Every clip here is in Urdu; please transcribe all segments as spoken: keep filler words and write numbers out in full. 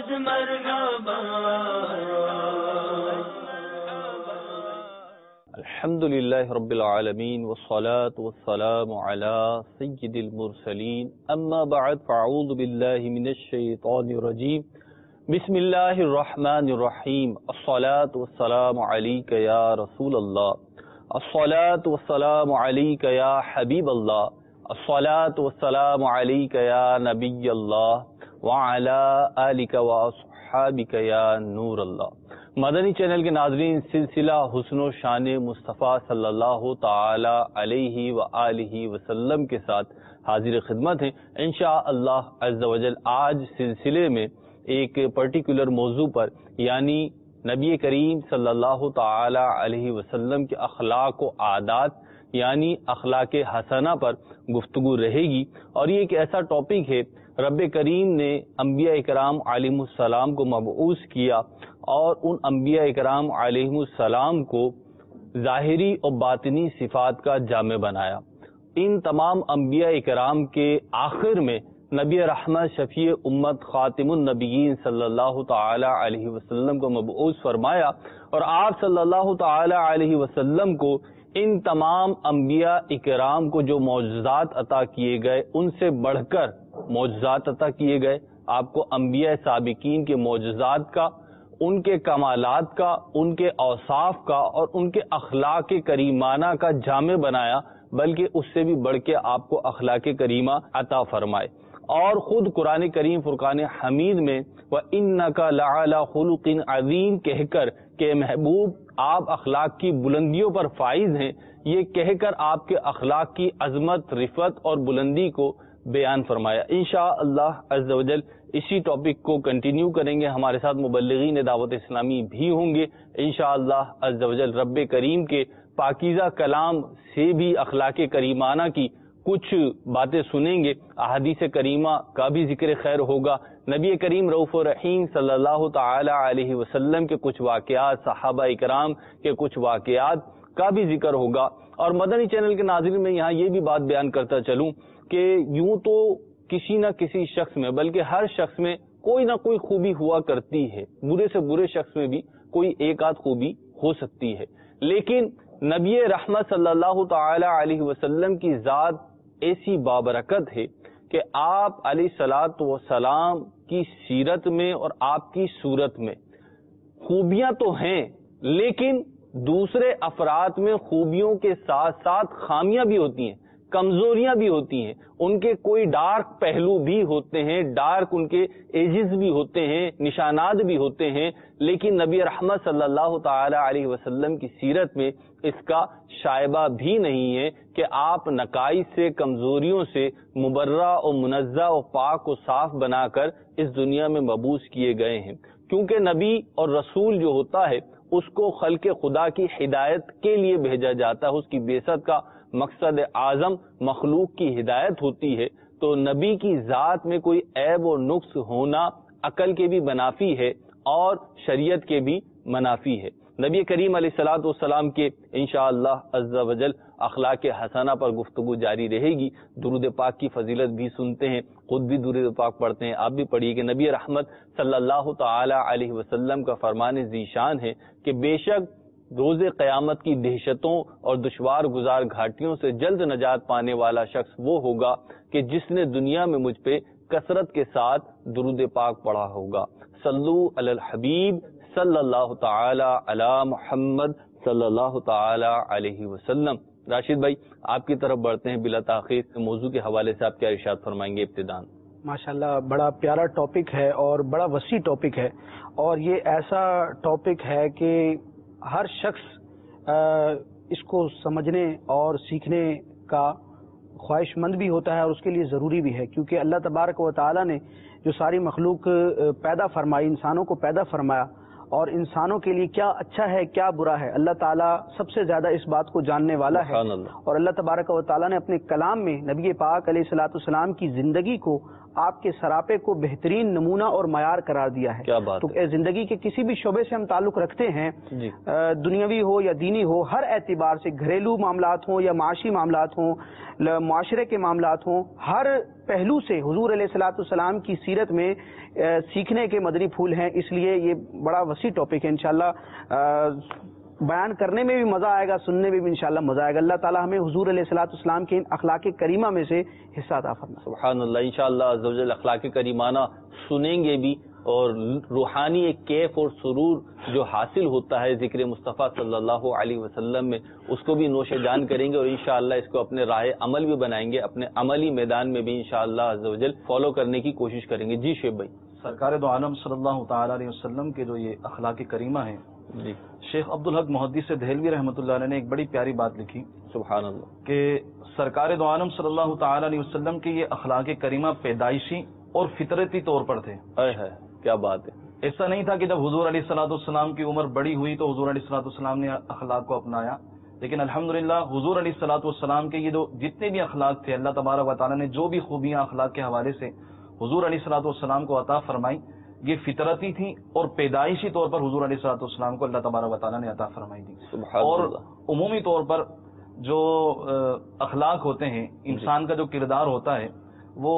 الحمد للہ رب العالمین والصلاة والسلام علی سید المرسلین اما بعد فاعوذ باللہ من الشیطان الرجیم بسم اللہ الرحمن الرحیم الصلاة والسلام علیک یا رسول اللہ الصلاة والسلام علیک یا حبیب اللہ الصلاة والسلام علیک یا نبی اللہ وعلی آلک واصحابک یا نور اللہ۔ مدنی چینل کے ناظرین، سلسلہ حسن و شان مصطفیٰ صلی اللہ تعالی علیہ وآلہ وسلم کے ساتھ حاضر خدمت ہیں انشاءاللہ عز و جل۔ آج سلسلے میں ایک پرٹیکولر موضوع پر، یعنی نبی کریم صلی اللہ تعالی علیہ وسلم کے اخلاق و عادات یعنی اخلاق حسنہ پر گفتگو رہے گی، اور یہ ایک ایسا ٹاپک ہے، رب کریم نے انبیاء اکرام علیہم السلام کو مبعوث کیا اور ان انبیاء اکرام علیہم السلام کو ظاہری اور باطنی صفات کا جامع بنایا۔ ان تمام انبیاء اکرام کے آخر میں نبی رحمت شفیع امت خاتم النبیین صلی اللہ تعالی علیہ وسلم کو مبعوث فرمایا، اور آپ صلی اللہ تعالی علیہ وسلم کو ان تمام انبیاء اکرام کو جو معجزات عطا کیے گئے ان سے بڑھ کر معجزات عطا کیے گئے۔ آپ کو انبیاء سابقین کے معجزات کا، ان کے کمالات کا، ان کے اوصاف کا اور ان کے اخلاق کریمانہ کا جامع بنایا، بلکہ اس سے بھی بڑھ کے آپ کو اخلاق کریمہ عطا فرمائے۔ اور خود قرآن کریم فرقان حمید میں وَإِنَّكَ لَعَلَى خُلُقٍ عَظِيمٍ کہہ کر کہ محبوب آپ اخلاق کی بلندیوں پر فائز ہیں، یہ کہہ کر آپ کے اخلاق کی عظمت، رفعت اور بلندی کو بیان فرمایا۔ انشاءاللہ عز و جل اسی ٹاپک کو کنٹینیو کریں گے، ہمارے ساتھ مبلغین دعوت اسلامی بھی ہوں گے انشاءاللہ عز و جل۔ رب کریم کے پاکیزہ کلام سے بھی اخلاق کریمانہ کی کچھ باتیں سنیں گے، احادیث کریمہ کا بھی ذکر خیر ہوگا، نبی کریم رؤوف الرحیم صلی اللہ تعالی علیہ وسلم کے کچھ واقعات، صحابہ اکرام کے کچھ واقعات کا بھی ذکر ہوگا۔ اور مدنی چینل کے ناظرین میں یہاں یہ بھی بات بیان کرتا چلوں کہ یوں تو کسی نہ کسی شخص میں، بلکہ ہر شخص میں کوئی نہ کوئی خوبی ہوا کرتی ہے، برے سے برے شخص میں بھی کوئی ایک آدھ خوبی ہو سکتی ہے، لیکن نبی رحمت صلی اللہ تعالی علیہ وسلم کی ذات ایسی بابرکت ہے کہ آپ علیہ الصلاۃ والسلام کی سیرت میں اور آپ کی صورت میں خوبیاں تو ہیں، لیکن دوسرے افراد میں خوبیوں کے ساتھ ساتھ خامیاں بھی ہوتی ہیں، کمزوریاں بھی ہوتی ہیں، ان کے کوئی ڈارک پہلو بھی ہوتے ہیں، ڈارک ان کے ایجز بھی ہوتے ہیں، نشانات بھی ہوتے ہیں، لیکن نبی رحمت صلی اللہ تعالی علیہ وسلم کی سیرت میں اس کا شائبہ بھی نہیں ہے کہ آپ نقائص سے، کمزوریوں سے مبرہ و منزہ و پاک و صاف بنا کر اس دنیا میں مبعوث کیے گئے ہیں۔ کیونکہ نبی اور رسول جو ہوتا ہے اس کو خلق خدا کی ہدایت کے لیے بھیجا جاتا ہے، اس کی بعثت کا مقصد اعظم مخلوق کی ہدایت ہوتی ہے، تو نبی کی ذات میں کوئی عیب و نقص ہونا عقل کے بھی منافی ہے اور شریعت کے بھی منافی ہے۔ نبی کریم علیہ الصلاۃ والسلام کے انشاءاللہ عز و جل اخلاق حسنہ پر گفتگو جاری رہے گی۔ درود پاک کی فضیلت بھی سنتے ہیں، خود بھی درود پاک پڑھتے ہیں، آپ بھی پڑھیے کہ نبی رحمت صلی اللہ تعالی علیہ وسلم کا فرمان ذیشان ہے کہ بے شک روز قیامت کی دہشتوں اور دشوار گزار گھاٹیوں سے جلد نجات پانے والا شخص وہ ہوگا کہ جس نے دنیا میں مجھ پہ کثرت کے ساتھ درود پاک پڑھا ہوگا۔ صلو علی الحبیب صلی اللہ تعالی علی محمد صلی اللہ تعالی علیہ وسلم۔ راشد بھائی آپ کی طرف بڑھتے ہیں بلا تاخیر، موضوع کے حوالے سے آپ کیا ارشاد فرمائیں گے ابتداءً؟ ماشاءاللہ بڑا پیارا ٹاپک ہے اور بڑا وسیع ٹاپک ہے، اور یہ ایسا ٹاپک ہے کہ ہر شخص اس کو سمجھنے اور سیکھنے کا خواہش مند بھی ہوتا ہے اور اس کے لیے ضروری بھی ہے، کیونکہ اللہ تبارک و تعالی نے جو ساری مخلوق پیدا فرمائی، انسانوں کو پیدا فرمایا، اور انسانوں کے لیے کیا اچھا ہے کیا برا ہے اللہ تعالیٰ سب سے زیادہ اس بات کو جاننے والا ہے۔ اور اللہ تبارک و تعالیٰ نے اپنے کلام میں نبی پاک علیہ الصلوۃ والسلام کی زندگی کو، آپ کے سراپے کو بہترین نمونہ اور معیار قرار دیا ہے۔ کیا بات تو زندگی کے کسی بھی شعبے سے ہم تعلق رکھتے ہیں، جی دنیاوی ہو یا دینی ہو، ہر اعتبار سے، گھریلو معاملات ہوں یا معاشی معاملات ہوں، معاشرے کے معاملات ہوں، ہر پہلو سے حضور علیہ الصلوۃ والسلام کی سیرت میں سیکھنے کے مدنی پھول ہیں، اس لیے یہ بڑا وسیع ٹاپک ہے. انشاءاللہ بیان کرنے میں بھی مزہ آئے گا، سننے میں بھی انشاءاللہ مزہ آئے گا. اللہ تعالی ہمیں حضور علیہ الصلوۃ والسلام کے ان اخلاق کریمہ میں سے حصہ عطا فرمائے. سبحان اللہ. انشاءاللہ عز و جل اخلاق کریمانہ سنیں گے بھی، اور روحانی ایک کیف اور سرور جو حاصل ہوتا ہے ذکر مصطفیٰ صلی اللہ علیہ وسلم میں، اس کو بھی نوش جان کریں گے، اور انشاءاللہ اس کو اپنے راہ عمل بھی بنائیں گے، اپنے عملی میدان میں بھی انشاءاللہ عز و جل فالو کرنے کی کوشش کریں گے. جی شیخ بھائی. سرکار دو عالم صلی اللہ تعالی علیہ وسلم کے جو یہ اخلاق کریمہ ہیں، جی شیخ عبدالحق محدث دہلوی رحمۃ اللہ علیہ نے ایک بڑی پیاری بات لکھی. سبحان اللہ. کہ سرکار دو عالم صلی اللہ تعالی علیہ وسلم کے یہ اخلاق کریمہ پیدائشی اور فطرتی طور پر تھے. ہے کیا بات ہے. ایسا نہیں تھا کہ جب حضور علیہ الصلوۃ والسلام کی عمر بڑی ہوئی تو حضور علیہ الصلوۃ والسلام نے اخلاق کو اپنایا، لیکن الحمدللہ حضور علیہ الصلوۃ والسلام کے یہ جو جتنے بھی اخلاق تھے، اللہ تبارک و تعالیٰ نے جو بھی خوبیاں اخلاق کے حوالے سے حضور علیہ الصلوۃ والسلام کو عطا فرمائی، یہ فطرتی تھی اور پیدائشی طور پر حضور علیہ الصلوۃ والسلام کو اللہ تبارک و تعالیٰ نے عطا فرمائی تھی. اور عمومی طور پر جو اخلاق ہوتے ہیں، انسان کا جو کردار ہوتا ہے، وہ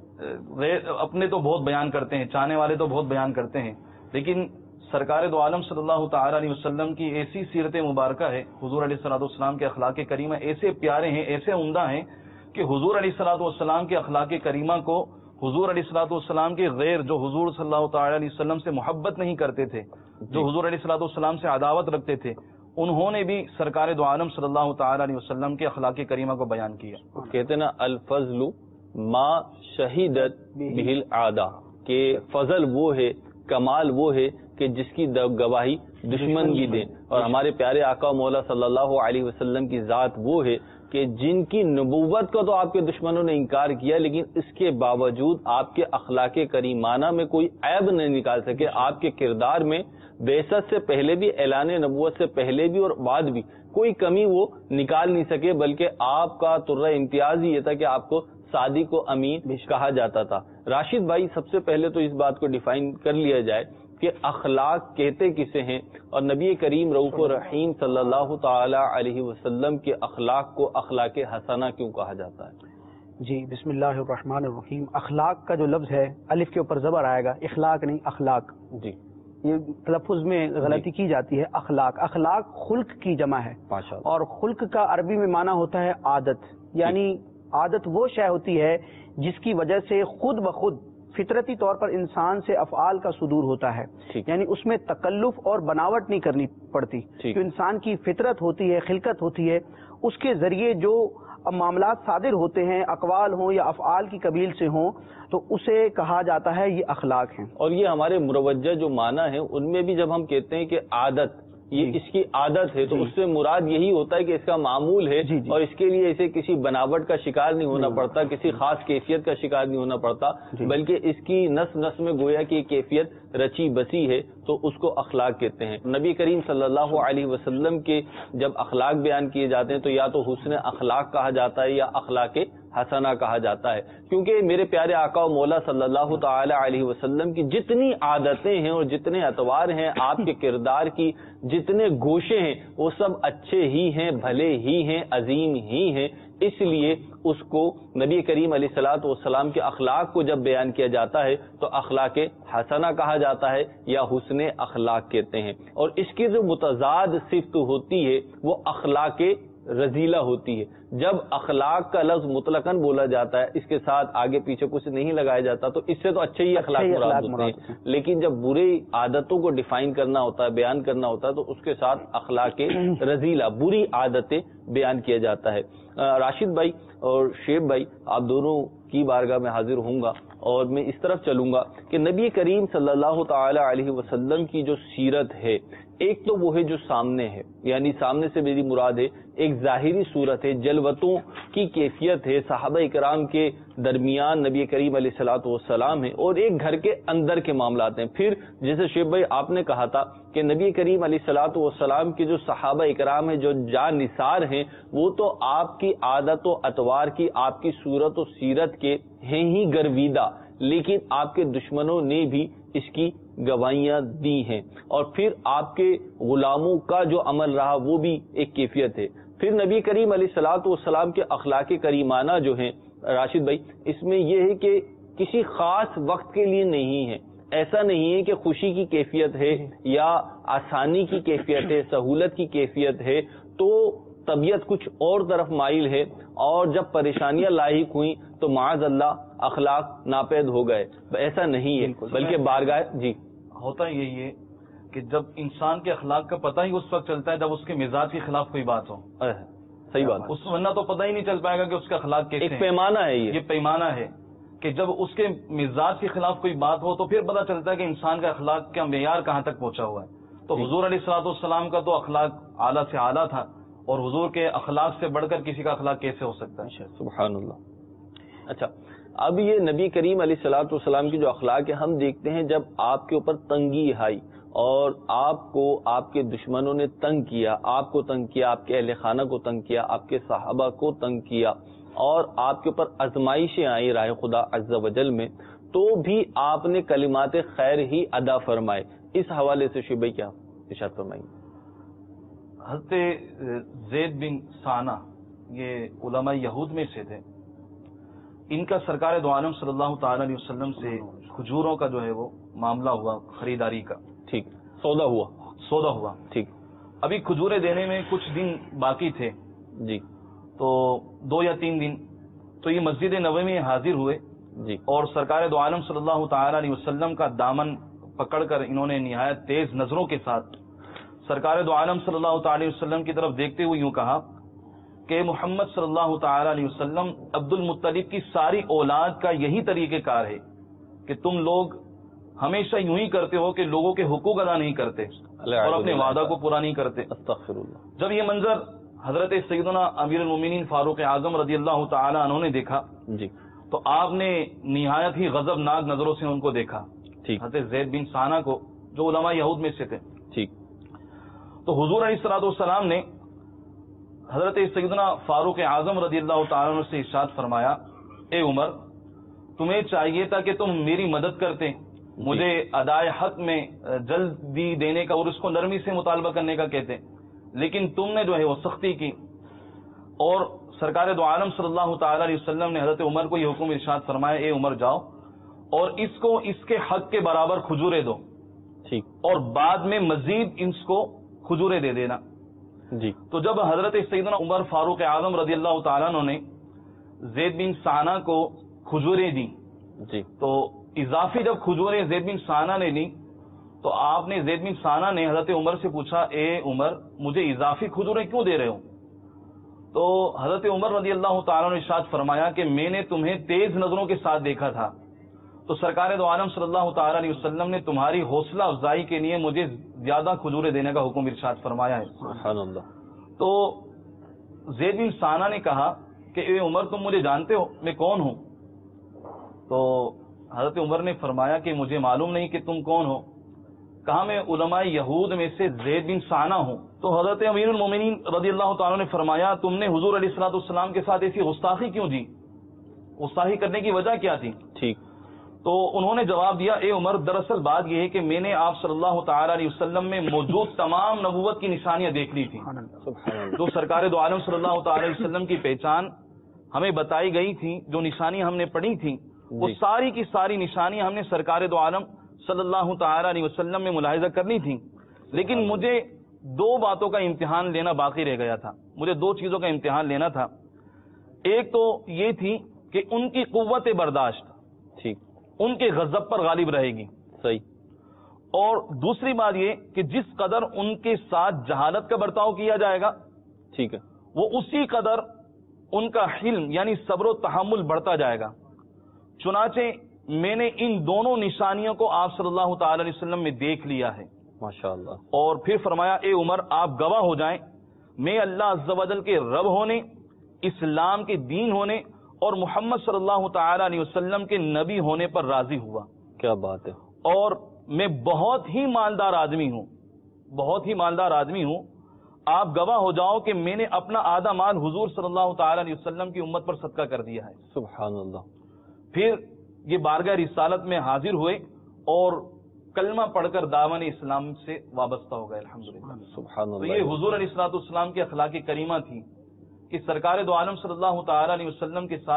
اپنے تو بہت بیان کرتے ہیں، چاہنے والے تو بہت بیان کرتے ہیں، لیکن سرکار دو عالم صلی اللہ تعالی علیہ وسلم کی ایسی سیرت مبارکہ ہے، حضور علیہ الصلوۃ والسلام کے اخلاق کریمہ ایسے پیارے ہیں، ایسے عمدہ ہیں کہ حضور علیہ الصلوۃ والسلام کے اخلاق کریمہ کو حضور علیہ الصلوۃ والسلام کے غیر جو حضور صلی اللہ تعالی علیہ وسلم سے محبت نہیں کرتے تھے، جو حضور علیہ الصلوۃ والسلام سے عداوت رکھتے تھے، انہوں نے بھی سرکار دو عالم صلی اللہ تعالی علیہ وسلم کے اخلاق کریمہ کو بیان کیا. کہتے ہیں نا الفضل ما شہیدت بہ العادہ، کہ فضل وہ ہے، کمال وہ ہے کہ جس کی گواہی دشمن بھی دیں. اور ہمارے پیارے آقا مولا صلی اللہ علیہ وسلم کی ذات وہ ہے کہ جن کی نبوت کو تو آپ کے دشمنوں نے انکار کیا، لیکن اس کے باوجود آپ کے اخلاق کریمانہ میں کوئی عیب نہیں نکال سکے. آپ کے کردار میں بعثت سے پہلے بھی، اعلان نبوت سے پہلے بھی اور بعد بھی کوئی کمی وہ نکال نہیں سکے، بلکہ آپ کا ترہ امتیاز ہی یہ تھا کہ آپ کو صادق و امین کہا جاتا تھا. راشد بھائی، سب سے پہلے تو اس بات کو ڈیفائن کر لیا جائے کہ اخلاق کہتے کسے ہیں، اور نبی کریم رؤوف الرحیم صلی اللہ تعالی علیہ وسلم کے اخلاق کو اخلاق حسنہ کیوں کہا جاتا ہے؟ جی بسم اللہ الرحمن الرحیم. اخلاق کا جو لفظ ہے، الف کے اوپر زبر آئے گا، اخلاق نہیں اخلاق. جی یہ تلفظ میں غلطی کی جاتی ہے. اخلاق اخلاق خلق کی جمع ہے، اور خلق کا عربی میں معنی ہوتا ہے عادت. یعنی عادت وہ شے ہوتی ہے جس کی وجہ سے خود بخود فطرتی طور پر انسان سے افعال کا صدور ہوتا ہے، یعنی اس میں تکلف اور بناوٹ نہیں کرنی پڑتی. جو انسان کی فطرت ہوتی ہے، خلقت ہوتی ہے، اس کے ذریعے جو معاملات صادر ہوتے ہیں، اقوال ہوں یا افعال کی قبیل سے ہوں، تو اسے کہا جاتا ہے یہ اخلاق ہیں. اور یہ ہمارے مروجہ جو معنی ہیں ان میں بھی جب ہم کہتے ہیں کہ عادت، یہ اس کی عادت ہے، تو اس سے مراد یہی ہوتا ہے کہ اس کا معمول ہے، اور اس کے لیے اسے کسی بناوٹ کا شکار نہیں ہونا پڑتا، کسی خاص کیفیت کا شکار نہیں ہونا پڑتا، بلکہ اس کی نس نس میں گویا کہ کیفیت رچی بسی ہے، تو اس کو اخلاق کہتے ہیں. نبی کریم صلی اللہ علیہ وسلم کے جب اخلاق بیان کیے جاتے ہیں تو یا تو حسن اخلاق کہا جاتا ہے یا اخلاق حسنہ کہا جاتا ہے، کیونکہ میرے پیارے آقا و مولا صلی اللہ تعالی علیہ وسلم کی جتنی عادتیں ہیں اور جتنے اطوار ہیں، آپ کے کردار کی جتنے گوشے ہیں، وہ سب اچھے ہی ہیں، بھلے ہی ہیں، عظیم ہی ہیں. اس لیے اس کو نبی کریم علیہ الصلوۃ والسلام کے اخلاق کو جب بیان کیا جاتا ہے تو اخلاق حسنہ کہا جاتا ہے یا حسن اخلاق کہتے ہیں. اور اس کی جو متضاد صفت ہوتی ہے وہ اخلاق رذیلہ ہوتی ہے. جب اخلاق کا لفظ مطلقاً بولا جاتا ہے، اس کے ساتھ آگے پیچھے کچھ نہیں لگایا جاتا، تو اس سے تو اچھے ہی اخلاق مراد ہوتے ہیں، لیکن جب برے عادتوں کو ڈیفائن کرنا ہوتا ہے، بیان کرنا ہوتا ہے، تو اس کے ساتھ اخلاق رذیلہ، بری عادتیں بیان کیا جاتا ہے. راشد بھائی اور شیب بھائی، آپ دونوں کی بارگاہ میں حاضر ہوں گا اور میں اس طرف چلوں گا کہ نبی کریم صلی اللہ تعالی علیہ وسلم کی جو سیرت ہے، ایک تو وہ ہے جو سامنے ہے، یعنی سامنے سے میری مراد ہے ایک ظاہری صورت ہے، جلوتوں کی کیفیت ہے، صحابہ کرام کے درمیان نبی کریم علیہ الصلوۃ والسلام ہے، اور ایک گھر کے اندر کے معاملات ہیں. پھر جیسے شیخ بھائی آپ نے کہا تھا کہ نبی کریم علیہ الصلوۃ والسلام کے جو صحابہ کرام ہیں، جو جان نثار ہیں، وہ تو آپ کی عادت و اطوار کی، آپ کی صورت و سیرت کے ہیں ہی گرویدہ، لیکن آپ کے دشمنوں نے بھی اس کی گواہیاں دی ہیں. اور پھر آپ کے غلاموں کا جو عمل رہا وہ بھی ایک کیفیت ہے. پھر نبی کریم علیہ الصلوۃ والسلام کے اخلاق کریمانہ جو ہیں راشد بھائی اس میں یہ ہے کہ کسی خاص وقت کے لیے نہیں ہے، ایسا نہیں ہے کہ خوشی کی کیفیت ہے یا آسانی کی کیفیت ہے، سہولت کی کیفیت ہے تو طبیعت کچھ اور طرف مائل ہے، اور جب پریشانیاں لاحق ہوئیں تو معاذ اللہ اخلاق ناپید ہو گئے، ایسا نہیں ہے، بلکہ بارگاہ جی ہوتا یہی ہے کہ جب انسان کے اخلاق کا پتہ ہی اس وقت چلتا ہے جب اس کے مزاج کے خلاف کوئی بات ہو. صحیح بات، اس ورنہ تو پتہ ہی نہیں چل پائے گا کہ اس کا اخلاق کیسے. ایک پیمانہ ہے، یہ پیمانہ ہے کہ جب اس کے مزاج کے خلاف کوئی بات ہو تو پھر پتہ چلتا ہے کہ انسان کا اخلاق کا معیار کہاں تک پہنچا ہوا ہے. تو حضور علیہ الصلوۃ والسلام کا تو اخلاق اعلیٰ سے اعلیٰ تھا، اور حضور کے اخلاق سے بڑھ کر کسی کا اخلاق کیسے ہو سکتا ہے؟ سبحان اللہ. اچھا، اب یہ نبی کریم علیہ الصلوۃ والسلام کی جو اخلاق ہے، ہم دیکھتے ہیں جب آپ کے اوپر تنگی آئی اور آپ کو آپ کے دشمنوں نے تنگ کیا، آپ کو تنگ کیا، آپ کے اہل خانہ کو تنگ کیا، آپ کے صحابہ کو تنگ کیا، اور آپ کے اوپر آزمائشیں آئی راہ خدا عز و جل میں، تو بھی آپ نے کلمات خیر ہی ادا فرمائے. اس حوالے سے شعبہ کیا ارشاد فرمائیں گے؟ حضرت زید بن ثانہ یہ علماء یہود میں سے تھے. ان کا سرکار دو عالم صلی اللہ تعالی علیہ وسلم سے کھجوروں کا جو ہے وہ معاملہ ہوا، خریداری کا. ٹھیک، سودا ہوا سودا ہوا ٹھیک. ابھی کھجورے دینے میں کچھ دن باقی تھے جی، تو دو یا تین دن. تو یہ مسجد نبوی میں حاضر ہوئے جی، اور سرکار دو عالم صلی اللہ تعالی علیہ وسلم کا دامن پکڑ کر انہوں نے نہایت تیز نظروں کے ساتھ سرکار دو عالم صلی اللہ تعالی وسلم کی طرف دیکھتے ہوئے یوں کہا کہ محمد صلی اللہ تعالی علیہ وسلم، عبد المطلب کی ساری اولاد کا یہی طریقہ کار ہے کہ تم لوگ ہمیشہ یوں ہی کرتے ہو کہ لوگوں کے حقوق ادا نہیں کرتے اور اپنے وعدہ کو پورا نہیں کرتے. استغفر اللہ. جب یہ منظر حضرت سیدنا امیر المومنین فاروق اعظم رضی اللہ تعالی عنہ نے دیکھا جی، تو آپ نے نہایت ہی غضبناک نظروں سے ان کو دیکھا، ٹھیک، حضرت زید بن ثانہ کو جو علماء یہود میں سے تھے. ٹھیک. تو حضور علیہ الصلوۃ والسلام نے حضرت سیدنا فاروق اعظم رضی اللہ تعالیٰ عنہ سے ارشاد فرمایا، اے عمر، تمہیں چاہیے تھا کہ تم میری مدد کرتے، مجھے ادائے حق میں جلدی دینے کا اور اس کو نرمی سے مطالبہ کرنے کا کہتے، لیکن تم نے جو ہے وہ سختی کی. اور سرکار دو عالم صلی اللہ تعالی علیہ وسلم نے حضرت عمر کو یہ حکم ارشاد فرمایا، اے عمر جاؤ اور اس کو اس کے حق کے برابر کھجورے دو، ٹھیک، اور بعد میں مزید اس کو کھجورے دے دینا. جی. تو جب حضرت سیدنا عمر فاروق اعظم رضی اللہ تعالیٰ عنہ نے زید بن ثانہ کو کھجوریں دی، جی، تو اضافی جب کھجوریں زید بن ثانہ نے لی تو آپ نے زید بن ثانہ نے حضرت عمر سے پوچھا، اے عمر، مجھے اضافی کھجوریں کیوں دے رہے ہو؟ تو حضرت عمر رضی اللہ تعالیٰ نے ارشاد فرمایا کہ میں نے تمہیں تیز نظروں کے ساتھ دیکھا تھا، تو سرکار دو عالم صلی اللہ تعالی علیہ وسلم نے تمہاری حوصلہ افزائی کے لیے مجھے زیادہ کھجورے دینے کا حکم ارشاد فرمایا ہے. سبحان اللہ. تو زید بن ثانہ نے کہا کہ اے عمر، تم مجھے جانتے ہو میں کون ہوں؟ تو حضرت عمر نے فرمایا کہ مجھے معلوم نہیں کہ تم کون ہو. کہا میں علماء یہود میں سے زید بن ثانہ ہوں. تو حضرت امیر المومنین رضی اللہ تعالیٰ نے فرمایا، تم نے حضور علیہ الصلوۃ والسلام کے ساتھ ایسی گستاخی کیوں دی؟ گستاخی کرنے کی وجہ کیا تھی؟ ٹھیک. تو انہوں نے جواب دیا، اے عمر، دراصل بات یہ ہے کہ میں نے آپ صلی اللہ تعالی علیہ وسلم میں موجود تمام نبوت کی نشانیاں دیکھ لی تھی. جو سرکار دو عالم صلی اللہ تعالی علیہ وسلم کی پہچان ہمیں بتائی گئی تھی، جو نشانیاں ہم نے پڑھی تھیں، وہ ساری کی ساری نشانیاں ہم نے سرکار دو عالم صلی اللہ تعالی علیہ وسلم میں ملاحظہ کرنی تھی. لیکن مجھے دو باتوں کا امتحان لینا باقی رہ گیا تھا، مجھے دو چیزوں کا امتحان لینا تھا. ایک تو یہ تھی کہ ان کی قوت برداشت ٹھیک ان کے غضب پر غالب رہے گی، صحیح. اور دوسری بات یہ کہ جس قدر ان کے ساتھ جہالت کا برتاؤ کیا جائے گا، ٹھیک ہے، وہ اسی قدر ان کا حلم یعنی صبر و تحمل بڑھتا جائے گا. چنانچہ میں نے ان دونوں نشانیوں کو آپ صلی اللہ تعالی علیہ وسلم میں دیکھ لیا ہے. ماشاءاللہ. اور پھر فرمایا، اے عمر، آپ گواہ ہو جائیں، میں اللہ عز و جل کے رب ہونے، اسلام کے دین ہونے اور محمد صلی اللہ تعالی علیہ وسلم کے نبی ہونے پر راضی ہوا. کیا بات ہے. اور میں بہت ہی مالدار آدمی ہوں، بہت ہی مالدار آدمی ہوں. آپ گواہ ہو جاؤ کہ میں نے اپنا آدھا مال حضور صلی اللہ تعالی علیہ وسلم کی امت پر صدقہ کر دیا ہے. سبحان اللہ. پھر یہ بارگاہ رسالت میں حاضر ہوئے اور کلمہ پڑھ کر دامن اسلام سے وابستہ ہو گئے. الحمدللہ. سبحان تو اللہ. یہ حضور علیہ الصلوۃ والسلام کی اخلاق کریمہ تھی کہ سرکار دو عالم صلی اللہ تعالی علیہ وسلم کے ساتھ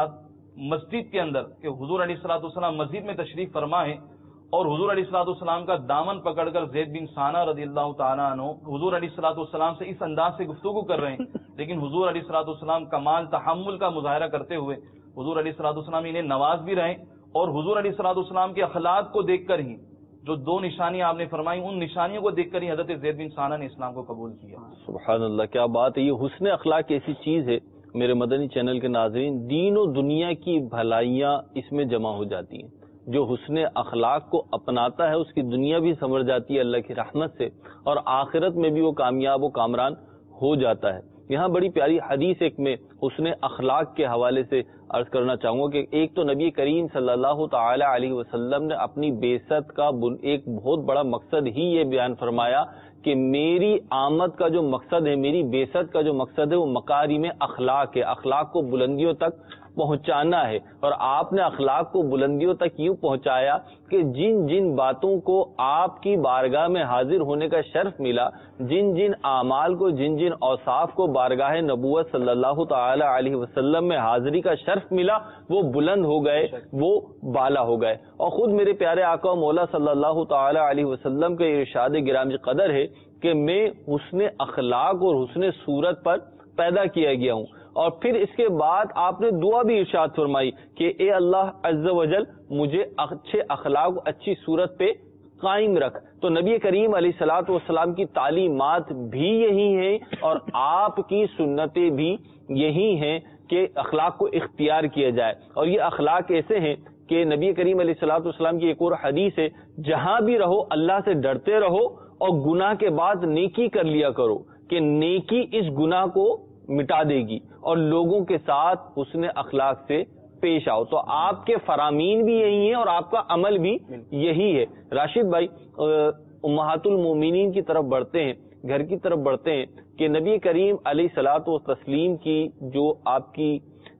مسجد کے اندر کہ حضور علیہ الصلوۃ والسلام مسجد میں تشریف فرما ہے اور حضور علیہ الصلوۃ والسلام کا دامن پکڑ کر زید بن ثانہ رضی اللہ تعالیٰ عنہ حضور علیہ الصلوۃ والسلام سے اس انداز سے گفتگو کر رہے ہیں، لیکن حضور علیہ الصلوۃ والسلام کمال تحمل کا مظاہرہ کرتے ہوئے حضور علیہ الصلوۃ والسلام انہیں نواز بھی رہے، اور حضور علیہ الصلوۃ والسلام کے اخلاق کو دیکھ کر ہی جو دو نشانیاں آپ نے فرمائی ان نشانیوں کو دیکھ کر ہی حضرت زید بن ثانہ نے اسلام کو قبول کیا۔ سبحان اللہ، کیا بات ہے! یہ حسن اخلاق ایسی چیز ہے میرے مدنی چینل کے ناظرین، دین و دنیا کی بھلائیاں اس میں جمع ہو جاتی ہیں۔ جو حسن اخلاق کو اپناتا ہے اس کی دنیا بھی سنور جاتی ہے اللہ کی رحمت سے، اور آخرت میں بھی وہ کامیاب و کامران ہو جاتا ہے۔ یہاں بڑی پیاری حدیث ایک میں حسن اخلاق کے حوالے سے عرض کرنا چاہوں گا کہ ایک تو نبی کریم صلی اللہ تعالی علیہ وسلم نے اپنی بعثت کا ایک بہت بڑا مقصد ہی یہ بیان فرمایا کہ میری آمد کا جو مقصد ہے، میری بعثت کا جو مقصد ہے وہ مکارم اخلاق ہے، اخلاق کو بلندیوں تک پہنچانا ہے۔ اور آپ نے اخلاق کو بلندیوں تک یوں پہنچایا کہ جن جن باتوں کو آپ کی بارگاہ میں حاضر ہونے کا شرف ملا، جن جن اعمال کو، جن جن اوصاف کو بارگاہ نبوت صلی اللہ تعالی علیہ وسلم میں حاضری کا شرف ملا، وہ بلند ہو گئے، وہ بالا ہو گئے۔ اور خود میرے پیارے آقا و مولا صلی اللہ تعالی علیہ وسلم کے ارشاد گرامی قدر ہے کہ میں حسن اخلاق اور حسن صورت پر پیدا کیا گیا ہوں۔ اور پھر اس کے بعد آپ نے دعا بھی ارشاد فرمائی کہ اے اللہ عز و جل مجھے اچھے اخلاق و اچھی صورت پہ قائم رکھ۔ تو نبی کریم علیہ الصلوۃ والسلام کی تعلیمات بھی یہی ہیں اور آپ کی سنتیں بھی یہی ہیں کہ اخلاق کو اختیار کیا جائے۔ اور یہ اخلاق ایسے ہیں کہ نبی کریم علیہ الصلوۃ والسلام کی ایک اور حدیث ہے، جہاں بھی رہو اللہ سے ڈرتے رہو اور گناہ کے بعد نیکی کر لیا کرو کہ نیکی اس گناہ کو مٹا دے گی، اور لوگوں کے ساتھ حسن اخلاق سے پیش آؤ۔ تو آپ کے فرامین بھی یہی ہیں اور آپ کا عمل بھی یہی ہے۔ راشد بھائی، امہات المومنین کی طرف بڑھتے ہیں، گھر کی طرف بڑھتے ہیں کہ نبی کریم علیہ الصلوۃ والتسلیم کی جو آپ کی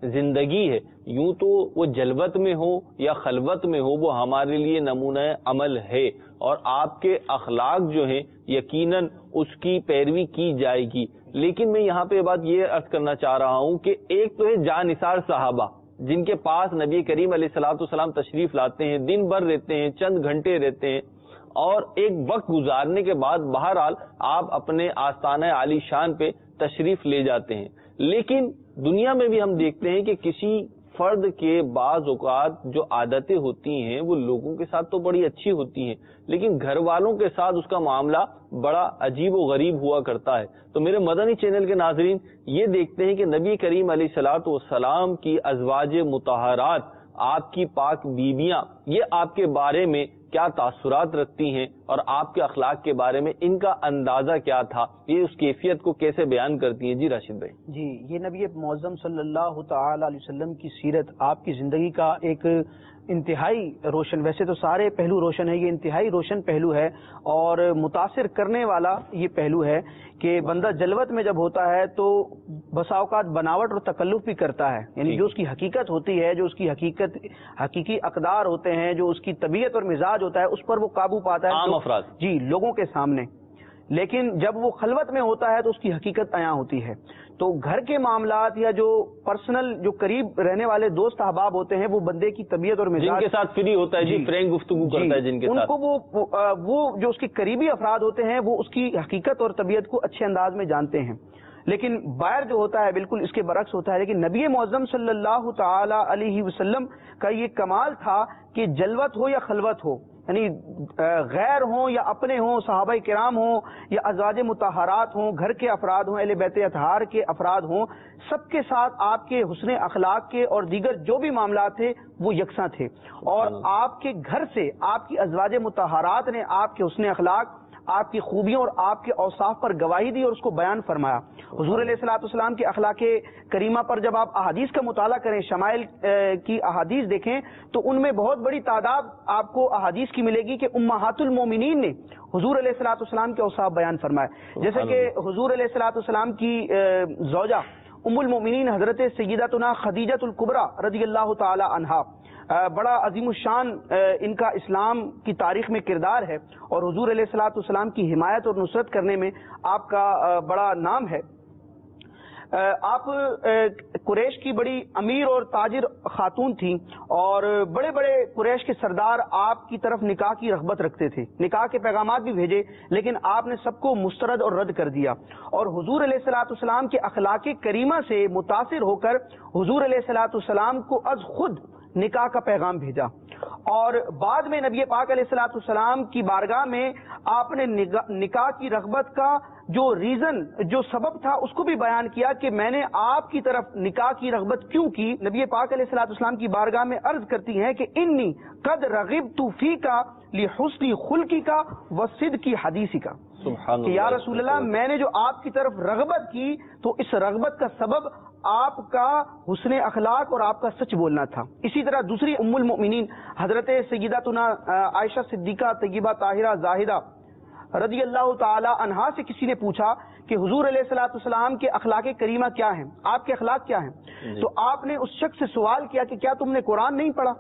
زندگی ہے، یوں تو وہ جلوت میں ہو یا خلوت میں ہو، وہ ہمارے لیے نمونہ عمل ہے، اور آپ کے اخلاق جو ہیں یقیناً اس کی پیروی کی جائے گی۔ لیکن میں یہاں پہ بات یہ عرض کرنا چاہ رہا ہوں کہ ایک تو ہے جانثار صحابہ جن کے پاس نبی کریم علیہ الصلوۃ والسلام تشریف لاتے ہیں، دن بھر رہتے ہیں، چند گھنٹے رہتے ہیں، اور ایک وقت گزارنے کے بعد بہرحال آپ اپنے آستانہ عالی شان پہ تشریف لے جاتے ہیں۔ لیکن دنیا میں بھی ہم دیکھتے ہیں کہ کسی فرد کے بعض اوقات جو عادتیں ہوتی ہیں وہ لوگوں کے ساتھ تو بڑی اچھی ہوتی ہیں، لیکن گھر والوں کے ساتھ اس کا معاملہ بڑا عجیب و غریب ہوا کرتا ہے۔ تو میرے مدنی چینل کے ناظرین یہ دیکھتے ہیں کہ نبی کریم علیہ الصلوۃ والسلام کی ازواج مطہرات، آپ کی پاک بیویاں، یہ آپ کے بارے میں کیا تاثرات رکھتی ہیں اور آپ کے اخلاق کے بارے میں ان کا اندازہ کیا تھا، یہ اس کیفیت کو کیسے بیان کرتی ہیں؟ جی راشد بھائی۔ جی، یہ نبی معظم صلی اللہ تعالی علیہ وسلم کی سیرت آپ کی زندگی کا ایک انتہائی روشن، ویسے تو سارے پہلو روشن ہے، یہ انتہائی روشن پہلو ہے اور متاثر کرنے والا یہ پہلو ہے کہ بندہ جلوت میں جب ہوتا ہے تو بسا اوقات بناوٹ اور تکلف بھی کرتا ہے، یعنی جو اس کی حقیقت ہوتی ہے، جو اس کی حقیقت حقیقی اقدار ہوتے ہیں، جو اس کی طبیعت اور مزاج ہوتا ہے، اس پر وہ قابو پاتا ہے عام افراد، جی، لوگوں کے سامنے۔ لیکن جب وہ خلوت میں ہوتا ہے تو اس کی حقیقت عیاں ہوتی ہے۔ تو گھر کے معاملات یا جو پرسنل جو قریب رہنے والے دوست احباب ہوتے ہیں، وہ بندے کی طبیعت اور مزاج جن کے ساتھ فری ہوتا ہے، جی فرینک گفتگو کرتا ہے جن کے ساتھ، ان کو وہ وہ جو اس کے قریبی افراد ہوتے ہیں وہ اس کی حقیقت اور طبیعت کو اچھے انداز میں جانتے ہیں۔ لیکن باہر جو ہوتا ہے بالکل اس کے برعکس ہوتا ہے۔ لیکن نبی معظم صلی اللہ تعالی علیہ وسلم کا یہ کمال تھا کہ جلوت ہو یا خلوت ہو، یعنی غیر ہوں یا اپنے ہوں، صحابہ کرام ہوں یا ازواج مطہرات ہوں، گھر کے افراد ہوں، اہل بیت اطہار کے افراد ہوں، سب کے ساتھ آپ کے حسن اخلاق کے اور دیگر جو بھی معاملات تھے وہ یکساں تھے۔ اور آپ کے گھر سے آپ کی ازواج مطہرات نے آپ کے حسن اخلاق، آپ کی خوبیوں اور آپ کے اوصاف پر گواہی دی اور اس کو بیان فرمایا۔ حضور علیہ الصلوۃ والسلام کے اخلاق کریمہ پر جب آپ احادیث کا مطالعہ کریں، شمائل کی احادیث دیکھیں تو ان میں بہت بڑی تعداد آپ کو احادیث کی ملے گی کہ امہات المومنین نے حضور علیہ الصلوۃ والسلام کے اوصاف بیان فرمائے، جیسے کہ حضور علیہ الصلوۃ والسلام کی زوجہ ام المومنین حضرت سیدتنا خدیجہ الکبریٰ رضی اللہ تعالی عنہا، بڑا عظیم الشان ان کا اسلام کی تاریخ میں کردار ہے اور حضور علیہ الصلوۃ والسلام کی حمایت اور نصرت کرنے میں آپ کا بڑا نام ہے۔ آپ قریش کی بڑی امیر اور تاجر خاتون تھیں اور بڑے بڑے قریش کے سردار آپ کی طرف نکاح کی رغبت رکھتے تھے، نکاح کے پیغامات بھی بھیجے، لیکن آپ نے سب کو مسترد اور رد کر دیا، اور حضور علیہ الصلوۃ والسلام کے اخلاق کریمہ سے متاثر ہو کر حضور علیہ الصلوۃ والسلام کو از خود نکاح کا پیغام بھیجا، اور بعد میں نبی پاک علیہ الصلوۃ والسلام کی بارگاہ میں آپ نے نکاح کی رغبت کا جو ریزن جو سبب تھا اس کو بھی بیان کیا کہ میں نے آپ کی طرف نکاح کی رغبت کیوں کی۔ نبی پاک علیہ الصلوۃ والسلام کی بارگاہ میں عرض کرتی ہیں کہ انی قد رغبت فیکا لحسن خلقی کا وصدق حدیثی کا، کہ یا رسول اللہ میں نے جو آپ کی طرف رغبت کی تو اس رغبت کا سبب آپ کا حسن اخلاق اور آپ کا سچ بولنا تھا۔ اسی طرح دوسری ام المؤمنین حضرت سیدتنا عائشہ صدیقہ طیبہ طاہرہ زاہدہ رضی اللہ تعالی عنہا سے کسی نے پوچھا کہ حضور علیہ الصلوۃ والسلام کے اخلاق کریمہ کیا ہیں، آپ کے اخلاق کیا ہیں؟ تو آپ نے اس شخص سے سوال کیا کہ کیا تم نے قرآن نہیں پڑھا؟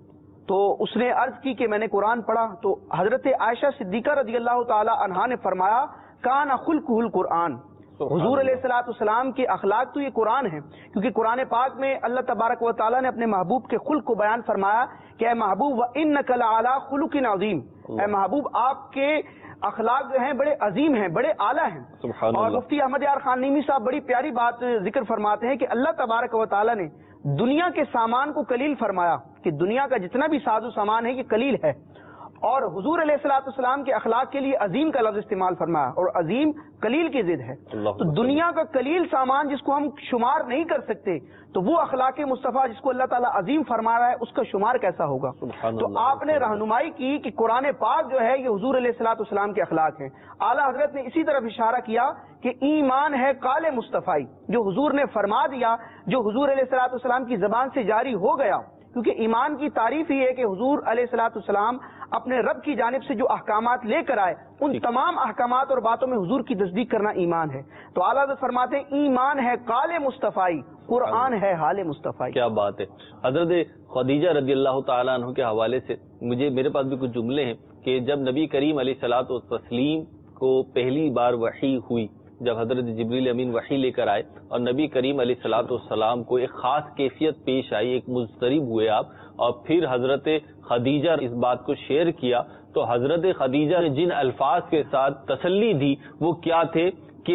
تو اس نے عرض کی کہ میں نے قرآن پڑھا۔ تو حضرت عائشہ صدیقہ رضی اللہ تعالی عنہا نے فرمایا کان خلقہ القرآن، حضور علیہ الصلوۃ والسلام کے اخلاق تو یہ قرآن ہے، کیونکہ قرآن پاک میں اللہ تبارک و تعالیٰ نے اپنے محبوب کے خلق کو بیان فرمایا کہ اے محبوب وَإِنَّكَ لَعَلَىٰ خُلُقٍ عَظِيمٍ، اے محبوب آپ کے اخلاق جو ہیں بڑے عظیم ہیں، بڑے اعلیٰ ہیں۔ اور مفتی احمد یار خان نیمی صاحب بڑی پیاری بات ذکر فرماتے ہیں کہ اللہ تبارک و تعالیٰ نے دنیا کے سامان کو قلیل فرمایا، کہ دنیا کا جتنا بھی ساز و سامان ہے یہ قلیل ہے، اور حضور علیہ الصلوۃ والسلام کے اخلاق کے لیے عظیم کا لفظ استعمال فرمایا، اور عظیم قلیل کی ضد ہے۔ تو دنیا کا قلیل سامان جس کو ہم شمار نہیں کر سکتے، تو وہ اخلاق مصطفیٰ جس کو اللہ تعالیٰ عظیم فرما رہا ہے اس کا شمار کیسا ہوگا؟ تو آپ نے رہنمائی کی کہ قرآن پاک جو ہے یہ حضور علیہ الصلوۃ والسلام کے اخلاق ہیں۔ اعلیٰ حضرت نے اسی طرف اشارہ کیا کہ ایمان ہے قال مصطفی، جو حضور نے فرما دیا، جو حضور علیہ الصلوۃ والسلام کی زبان سے جاری ہو گیا، کیونکہ ایمان کی تعریف ہی ہے کہ حضور علیہ الصلوۃ والسلام اپنے رب کی جانب سے جو احکامات لے کر آئے ان تمام احکامات اور باتوں میں حضور کی تصدیق کرنا ایمان ہے۔ تو اعلیٰ حضرت فرماتے ہیں ایمان ہے قال مصطفی، قرآن ہے حال مصطفی۔ کیا بات ہے۔ حضرت خدیجہ رضی اللہ تعالیٰ عنہ کے حوالے سے مجھے میرے پاس بھی کچھ جملے ہیں کہ جب نبی کریم علیہ الصلوۃ والتسلیم کو پہلی بار وحی ہوئی، جب حضرت جبریل امین وحی لے کر آئے اور نبی کریم علیہ الصلوۃ والسلام کو ایک خاص کیفیت پیش آئی، ایک مضطرب ہوئے آپ، اور پھر حضرت خدیجہ اس بات کو شیئر کیا، تو حضرت خدیجہ نے جن الفاظ کے ساتھ تسلی دی وہ کیا تھے کہ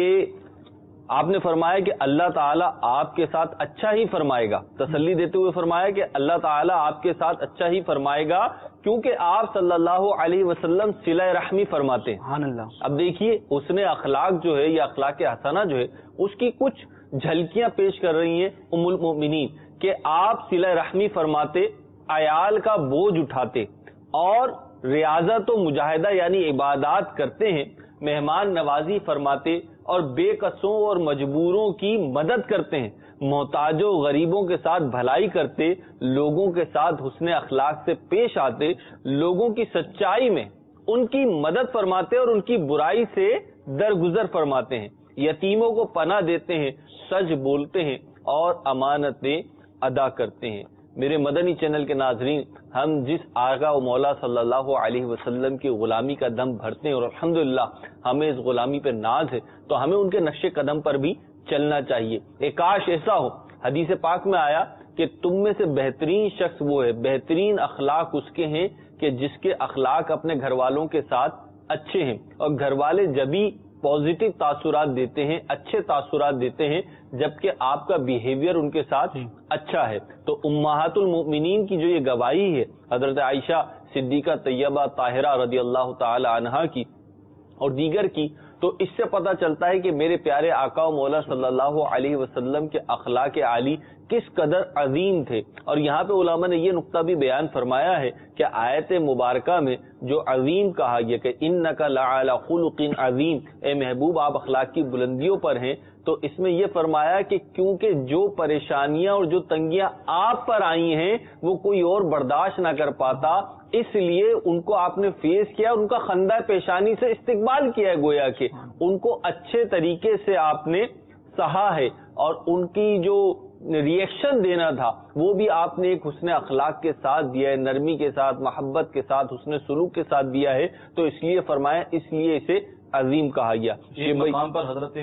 آپ نے فرمایا کہ اللہ تعالیٰ آپ کے ساتھ اچھا ہی فرمائے گا، تسلی دیتے ہوئے فرمایا کہ اللہ تعالیٰ آپ کے ساتھ اچھا ہی فرمائے گا، کیونکہ آپ صلی اللہ علیہ وسلم صلہ رحمی فرماتے ہیں۔ سبحان اللہ۔ اب دیکھیے حسن اخلاق جو ہے یا اخلاق حسنہ جو ہے اس کی کچھ جھلکیاں پیش کر رہی ہیں ام المؤمنین کہ آپ صلہ رحمی فرماتے، عیال کا بوجھ اٹھاتے، اور ریاضت و مجاہدہ یعنی عبادات کرتے ہیں، مہمان نوازی فرماتے اور بے قصوں اور مجبوروں کی مدد کرتے ہیں، محتاجوں غریبوں کے ساتھ بھلائی کرتے، لوگوں کے ساتھ حسن اخلاق سے پیش آتے، لوگوں کی سچائی میں ان کی مدد فرماتے اور ان کی برائی سے درگزر فرماتے ہیں، یتیموں کو پناہ دیتے ہیں، سچ بولتے ہیں اور امانتیں ادا کرتے ہیں۔ میرے مدنی چینل کے ناظرین، ہم جس آقا و مولا صلی اللہ علیہ وسلم کی غلامی کا دم بھرتے ہیں اور الحمدللہ ہمیں اس غلامی پہ ناز ہے، تو ہمیں ان کے نقش قدم پر بھی چلنا چاہیے۔ ایک کاش ایسا ہو، حدیث پاک میں آیا کہ تم میں سے بہترین شخص وہ ہے، بہترین اخلاق اس کے ہیں کہ جس کے اخلاق اپنے گھر والوں کے ساتھ اچھے ہیں، اور گھر والے جبھی پازیٹیو تاثرات دیتے ہیں، اچھے تاثرات دیتے ہیں جبکہ آپ کا بیہیویئر ان کے ساتھ اچھا ہے۔ تو امہات المؤمنین کی جو یہ گواہی ہے حضرت عائشہ صدیقہ طیبہ طاہرہ رضی اللہ تعالی عنہا کی اور دیگر کی، تو اس سے پتہ چلتا ہے کہ میرے پیارے آقا و مولا صلی اللہ علیہ وسلم کے اخلاق عالی کس قدر عظیم تھے۔ اور یہاں پہ علماء نے یہ نقطہ بھی بیان فرمایا ہے کہ آیت مبارکہ میں جو عظیم کہا گیا کہ انک لعلی خلق عظیم، اے محبوب آپ اخلاق کی بلندیوں پر ہیں، تو اس میں یہ فرمایا کہ کیونکہ جو پریشانیاں اور جو تنگیاں آپ پر آئی ہیں وہ کوئی اور برداشت نہ کر پاتا، اس لیے ان کو آپ نے فیس کیا، ان کا خندہ پیشانی سے استقبال کیا ہے، گویا کہ ان کو اچھے طریقے سے آپ نے سہا ہے، اور ان کی جو ریئیکشن دینا تھا وہ بھی آپ نے ایک حسن اخلاق کے ساتھ دیا ہے، نرمی کے ساتھ، محبت کے ساتھ، حسن سلوک کے ساتھ دیا ہے، تو اس لیے فرمایا اس لیے اسے عظیم کہا گیا۔ یہ مقام پر حضرت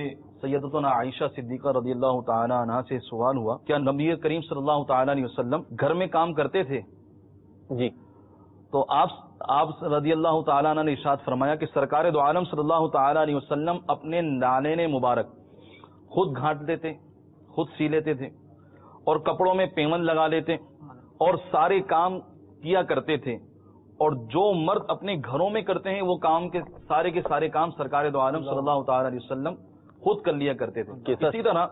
سیدتنا عائشہ صدیقہ رضی اللہ تعالی عنہا سے سوال ہوا کیا نبی کریم صلی اللہ تعالی علیہ وسلم گھر میں کام کرتے تھے؟ جی تو آپ آپ رضی اللہ تعالیٰ عنہ نے ارشاد فرمایا کہ سرکار دو عالم صلی اللہ تعالیٰ علیہ وسلم اپنے نالین مبارک خود گھاٹ لیتے، خود سی لیتے تھے اور کپڑوں میں پیمن لگا لیتے اور سارے کام کیا کرتے تھے، اور جو مرد اپنے گھروں میں کرتے ہیں وہ کام کے سارے کے سارے کام سرکار دو عالم صلی اللہ تعالیٰ علیہ وسلم خود کر لیا کرتے تھے۔ اسی طرح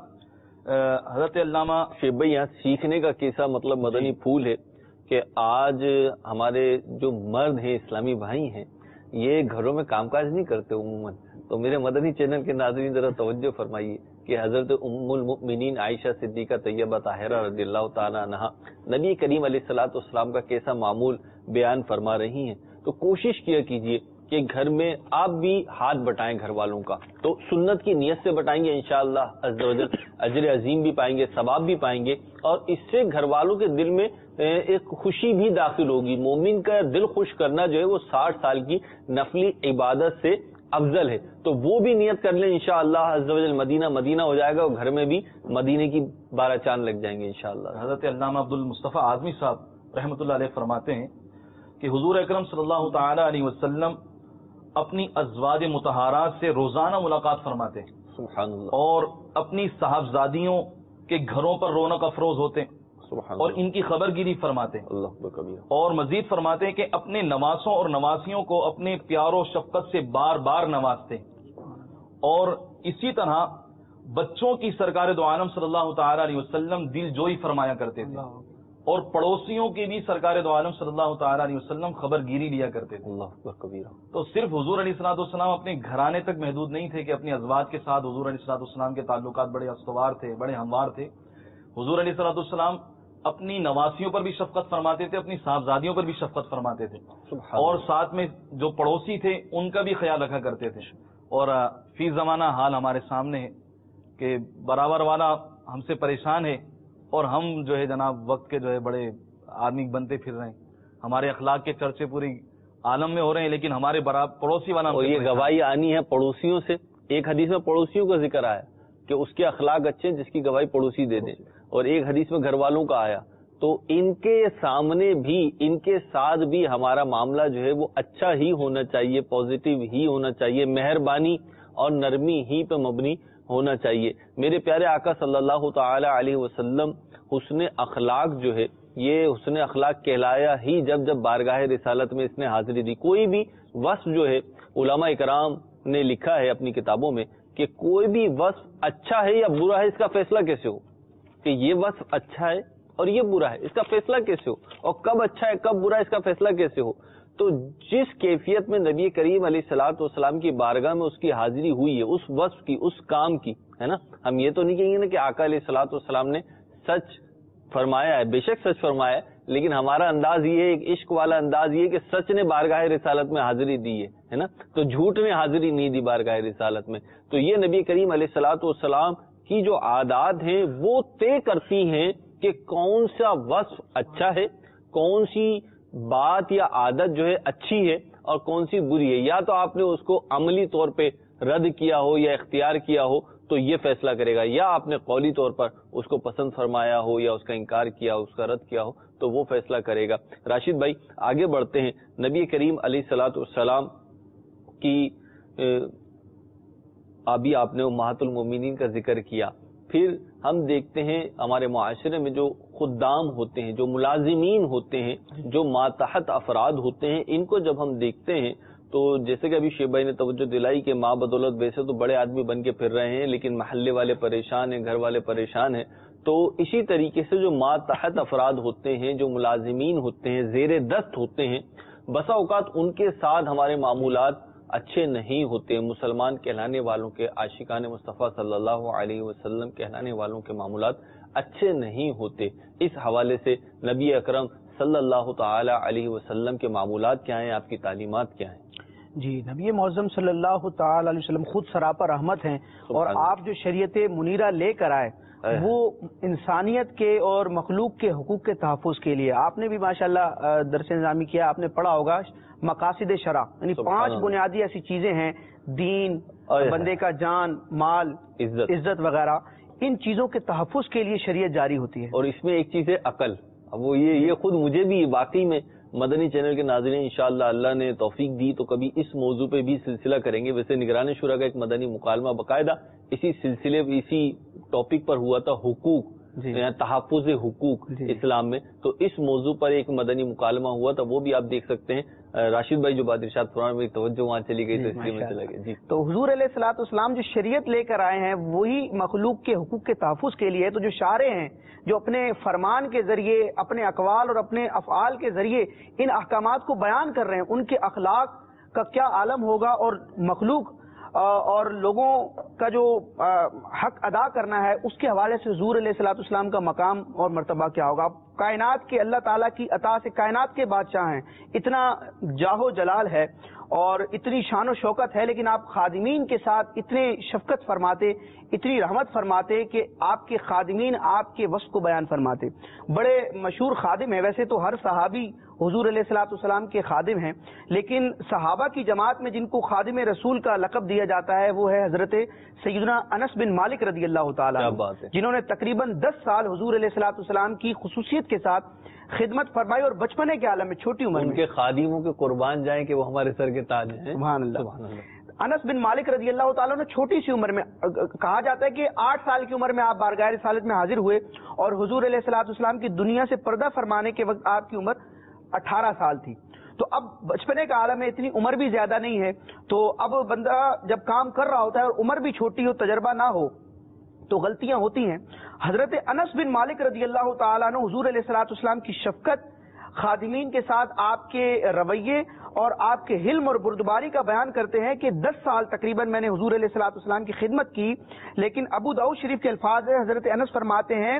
حضرت علامہ شیخ بھائی یہاں سیکھنے کا کیسا مطلب مدنی پھول ہے کہ آج ہمارے جو مرد ہیں اسلامی بھائی ہیں یہ گھروں میں کام کاج نہیں کرتے عموماً، تو میرے مدنی چینل کے ناظرین ذرا توجہ فرمائیے کہ حضرت ام المؤمنین عائشہ صدیقہ طیبہ طاہرہ رضی اللہ تعالیٰ عنہا نبی کریم علیہ الصلوۃ والسلام کا کیسا معمول بیان فرما رہی ہیں، تو کوشش کیا کیجیے کہ گھر میں آپ بھی ہاتھ بٹائیں گھر والوں کا، تو سنت کی نیت سے بٹائیں گے انشاءاللہ عز و جل اجر عظیم بھی پائیں گے، ثواب بھی پائیں گے، اور اس سے گھر والوں کے دل میں ایک خوشی بھی داخل ہوگی۔ مومن کا دل خوش کرنا جو ہے وہ ساٹھ سال کی نفلی عبادت سے افضل ہے، تو وہ بھی نیت کر لیں انشاءاللہ عز و جل، مدینہ مدینہ ہو جائے گا اور گھر میں بھی مدینے کی بارہ چاند لگ جائیں گے انشاءاللہ۔ حضرت علامہ عبد المصطفیٰ اعظمی صاحب رحمۃ اللہ علیہ فرماتے ہیں کہ حضور اکرم صلی اللہ تعالی علیہ وسلم اپنی ازواج مطہرات سے روزانہ ملاقات فرماتے ہیں، سبحان اللہ، اور اپنی صاحبزادیوں کے گھروں پر رونق افروز ہوتے ہیں سبحان اور اللہ، ان کی خبر گیری فرماتے ہیں، اللہ بکبیر، اور مزید فرماتے ہیں کہ اپنے نواسوں اور نواسیوں کو اپنے پیار و شفقت سے بار بار نوازتے ہیں، اور اسی طرح بچوں کی سرکار دو عالم صلی اللہ تعالی علیہ وسلم دل جوئی فرمایا کرتے تھے، اور پڑوسیوں کی بھی سرکار دو عالم صلی اللہ تعالی علیہ وسلم خبر گیری لیا کرتے تھے۔ اللہ بکبیر۔ تو صرف حضور علیہ الصلوۃ والسلام اپنے گھرانے تک محدود نہیں تھے کہ اپنی ازواج کے ساتھ حضور علیہ الصلوۃ والسلام کے تعلقات بڑے استوار تھے، بڑے ہموار تھے۔ حضور علیہ الصلوۃ والسلام اپنی نواسیوں پر بھی شفقت فرماتے تھے، اپنی صاحبزادیوں پر بھی شفقت فرماتے تھے، اور ساتھ میں جو پڑوسی تھے ان کا بھی خیال رکھا کرتے تھے۔ اور فی زمانہ حال ہمارے سامنے ہے کہ برابر والا ہم سے پریشان ہے، اور ہم جو ہے جناب وقت کے جو ہے بڑے آدمی بنتے پھر رہے ہیں، ہمارے اخلاق کے چرچے پوری عالم میں ہو رہے ہیں، لیکن ہمارے برابر پڑوسی والا، اور یہ گواہی آنی ہے پڑوسیوں سے۔ ایک حدیث میں پڑوسیوں کا ذکر آیا کہ اس کے اخلاق اچھے ہیں جس کی گواہی پڑوسی دے دیں، اور ایک حدیث میں گھر والوں کا آیا، تو ان کے سامنے بھی، ان کے ساتھ بھی ہمارا معاملہ جو ہے وہ اچھا ہی ہونا چاہیے، پازیٹیو ہی ہونا چاہیے، مہربانی اور نرمی ہی پہ مبنی ہونا چاہیے۔ میرے پیارے آقا صلی اللہ تعالی علیہ وسلم حسن اخلاق جو ہے یہ حسن اخلاق کہلایا ہی جب جب بارگاہ رسالت میں اس نے حاضری دی۔ کوئی بھی وصف جو ہے علماء اکرام نے لکھا ہے اپنی کتابوں میں کہ کوئی بھی وصف اچھا ہے یا برا ہے اس کا فیصلہ کیسے ہو، کہ یہ وصف اچھا ہے اور یہ برا ہے اس کا فیصلہ کیسے ہو، اور کب اچھا ہے کب برا ہے اس کا فیصلہ کیسے ہو۔ تو جس کیفیت میں نبی کریم علیہ الصلوۃ والسلام کی بارگاہ میں اس کی حاضری ہوئی ہے، اس وصف کی، اس کام کی، ہے نا، ہم یہ تو نہیں کہیں گے نا کہ آقا علیہ الصلوۃ والسلام نے سچ فرمایا ہے، بے شک سچ فرمایا ہے، لیکن ہمارا انداز یہ ہے، ایک عشق والا انداز یہ کہ سچ نے بارگاہ رسالت میں حاضری دی ہے، ہے نا، تو جھوٹ نے حاضری نہیں دی بارگاہ رسالت میں۔ تو یہ نبی کریم علیہ الصلوۃ والسلام کی جو عادات ہیں وہ طے کرتی ہیں کہ کون سا وصف اچھا ہے، کون سی بات یا عادت جو ہے اچھی ہے اور کون سی بری ہے۔ یا تو آپ نے اس کو عملی طور پہ رد کیا ہو یا اختیار کیا ہو تو یہ فیصلہ کرے گا، یا آپ نے قولی طور پر اس کو پسند فرمایا ہو یا اس کا انکار کیا ہو، اس کا رد کیا ہو تو وہ فیصلہ کرے گا۔ راشد بھائی آگے بڑھتے ہیں۔ نبی کریم علیہ الصلوۃ والسلام کی ابھی آپ نے امہات المومنین کا ذکر کیا، پھر ہم دیکھتے ہیں ہمارے معاشرے میں جو خدام ہوتے ہیں، جو ملازمین ہوتے ہیں، جو ماتحت افراد ہوتے ہیں، ان کو جب ہم دیکھتے ہیں تو جیسے کہ ابھی شیخ بھائی نے توجہ دلائی کہ ماں بدولت ویسے تو بڑے آدمی بن کے پھر رہے ہیں لیکن محلے والے پریشان ہیں، گھر والے پریشان ہیں، تو اسی طریقے سے جو ماتحت افراد ہوتے ہیں، جو ملازمین ہوتے ہیں، زیر دست ہوتے ہیں، بسا اوقات ان کے ساتھ ہمارے معمولات اچھے نہیں ہوتے۔ مسلمان کہلانے والوں کے، عاشقان مصطفیٰ صلی اللہ علیہ وسلم کہلانے والوں کے معمولات اچھے نہیں ہوتے۔ اس حوالے سے نبی اکرم صلی اللہ تعالی علیہ وسلم کے معمولات کیا ہیں، آپ کی تعلیمات کیا ہیں؟ جی، نبی معظم صلی اللہ تعالی علیہ وسلم خود سراپا رحمت ہیں، اور آپ جو شریعت منیرہ لے کر آئے وہ انسانیت کے اور مخلوق کے حقوق کے تحفظ کے لیے۔ آپ نے بھی ماشاءاللہ درس نظامی کیا، آپ نے پڑھا ہوگا مقاصد شرع، یعنی پانچ بنیادی ایسی چیزیں ہیں، دین بندے کا جان مال عزت عزت وغیرہ، ان چیزوں کے تحفظ کے لیے شریعت جاری ہوتی ہے. اور اس میں ایک چیز ہے عقل. اب وہ یہ یہ خود مجھے بھی واقعی میں مدنی چینل کے ناظرین انشاءاللہ اللہ نے توفیق دی تو کبھی اس موضوع پہ بھی سلسلہ کریں گے. ویسے نگران شورا کا ایک مدنی مکالمہ باقاعدہ اسی سلسلے اسی ٹاپک پر ہوا تھا، حقوق جی. تحفظ حقوق جی. اسلام میں. تو اس موضوع پر ایک مدنی مکالمہ ہوا تھا، وہ بھی آپ دیکھ سکتے ہیں. راشد بھائی جو بات ارشاد فرمائے میری توجہ وہاں چلی گئی تو اس لیے میں چلا گیا. جی. تو حضور علیہ الصلوۃ والسلام جو شریعت لے کر آئے ہیں وہی مخلوق کے حقوق کے تحفظ کے لیے. تو جو شارع ہیں جو اپنے فرمان کے ذریعے، اپنے اقوال اور اپنے افعال کے ذریعے ان احکامات کو بیان کر رہے ہیں، ان کے اخلاق کا کیا عالم ہوگا اور مخلوق اور لوگوں کا جو حق ادا کرنا ہے اس کے حوالے سے حضور علیہ الصلوۃ والسلام کا مقام اور مرتبہ کیا ہوگا. کائنات کے اللہ تعالیٰ کی عطا سے کائنات کے بادشاہ ہیں، اتنا جاہ و جلال ہے اور اتنی شان و شوکت ہے، لیکن آپ خادمین کے ساتھ اتنے شفقت فرماتے، اتنی رحمت فرماتے کہ آپ کے خادمین آپ کے وصف کو بیان فرماتے. بڑے مشہور خادم ہیں، ویسے تو ہر صحابی حضور علیہ الصلوۃ والسلام کے خادم ہیں، لیکن صحابہ کی جماعت میں جن کو خادم رسول کا لقب دیا جاتا ہے وہ ہے حضرت سیدنا انس بن مالک رضی اللہ تعالیٰ عنہ، جنہوں نے تقریباً دس سال حضور علیہ الصلوۃ والسلام کی خصوصیت کے ساتھ خدمت فرمائی اور بچپنے کے عالم میں چھوٹی عمر میں. ان کے خادموں کے قربان جائیں کہ وہ ہمارے سر کے تاج ہیں. سبحان اللہ. انس بن مالک رضی اللہ تعالیٰ نے چھوٹی سی عمر میں، کہا جاتا ہے کہ آٹھ سال کی عمر میں آپ بارگاہ رسالت میں حاضر ہوئے اور حضور علیہ الصلوۃ والسلام کی دنیا سے پردہ فرمانے کے وقت آپ کی عمر اٹھارہ سال تھی. تو اب بچپنے کا عالم ہے، اتنی عمر بھی زیادہ نہیں ہے، تو اب بندہ جب کام کر رہا ہوتا ہے اور عمر بھی چھوٹی ہو، تجربہ نہ ہو تو غلطیاں ہوتی ہیں. حضرت انس بن مالک رضی اللہ تعالیٰ عنہ حضور علیہ الصلوۃ والسلام کی شفقت، خادمین کے ساتھ آپ کے رویے اور آپ کے حلم اور بردباری کا بیان کرتے ہیں کہ دس سال تقریباً میں نے حضور علیہ الصلوۃ والسلام کی خدمت کی. لیکن ابو داؤد شریف کے الفاظ ہیں، حضرت انس فرماتے ہیں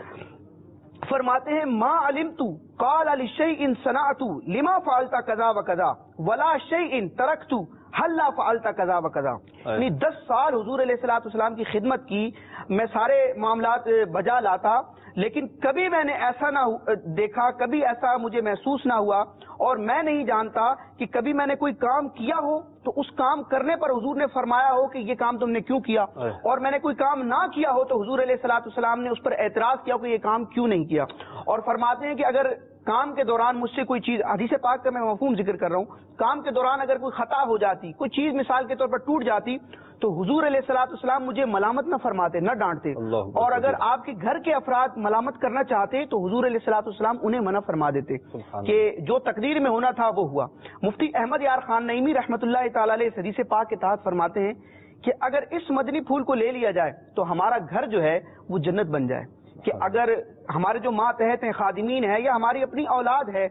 فرماتے ہیں ما علمت قال لشيء صنعت لما فعلت كذا وكذا ولا شيء تركت ہلا فعلت کذا و کذا. یعنی دس سال حضور علیہ الصلوۃ والسلام کی خدمت کی، میں سارے معاملات بجا لاتا، لیکن کبھی میں نے ایسا نہ دیکھا، کبھی ایسا مجھے محسوس نہ ہوا اور میں نہیں جانتا کہ کبھی میں نے کوئی کام کیا ہو تو اس کام کرنے پر حضور نے فرمایا ہو کہ یہ کام تم نے کیوں کیا، اور میں نے کوئی کام نہ کیا ہو تو حضور علیہ الصلوۃ والسلام نے اس پر اعتراض کیا کہ یہ کام کیوں نہیں کیا. اور فرماتے ہیں کہ اگر کام کے دوران مجھ سے کوئی چیز، حدیث پاک کا میں مفہوم ذکر کر رہا ہوں، کام کے دوران اگر کوئی خطا ہو جاتی، کوئی چیز مثال کے طور پر ٹوٹ جاتی تو حضور علیہ الصلوۃ والسلام مجھے ملامت نہ فرماتے، نہ ڈانٹتے، اور اگر آپ کے گھر کے افراد ملامت کرنا چاہتے تو حضور علیہ الصلوۃ والسلام انہیں منع فرما دیتے کہ جو تقدیر میں ہونا تھا وہ ہوا. مفتی احمد یار خان نعیمی رحمۃ اللہ تعالی علیہ حدیث پاک کے تحت فرماتے ہیں کہ اگر اس مدنی پھول کو لے لیا جائے تو ہمارا گھر جو ہے وہ جنت بن جائے. کہ اگر ہمارے جو ماتحت ہیں، خادمین ہیں، یا ہماری اپنی اولاد ہے،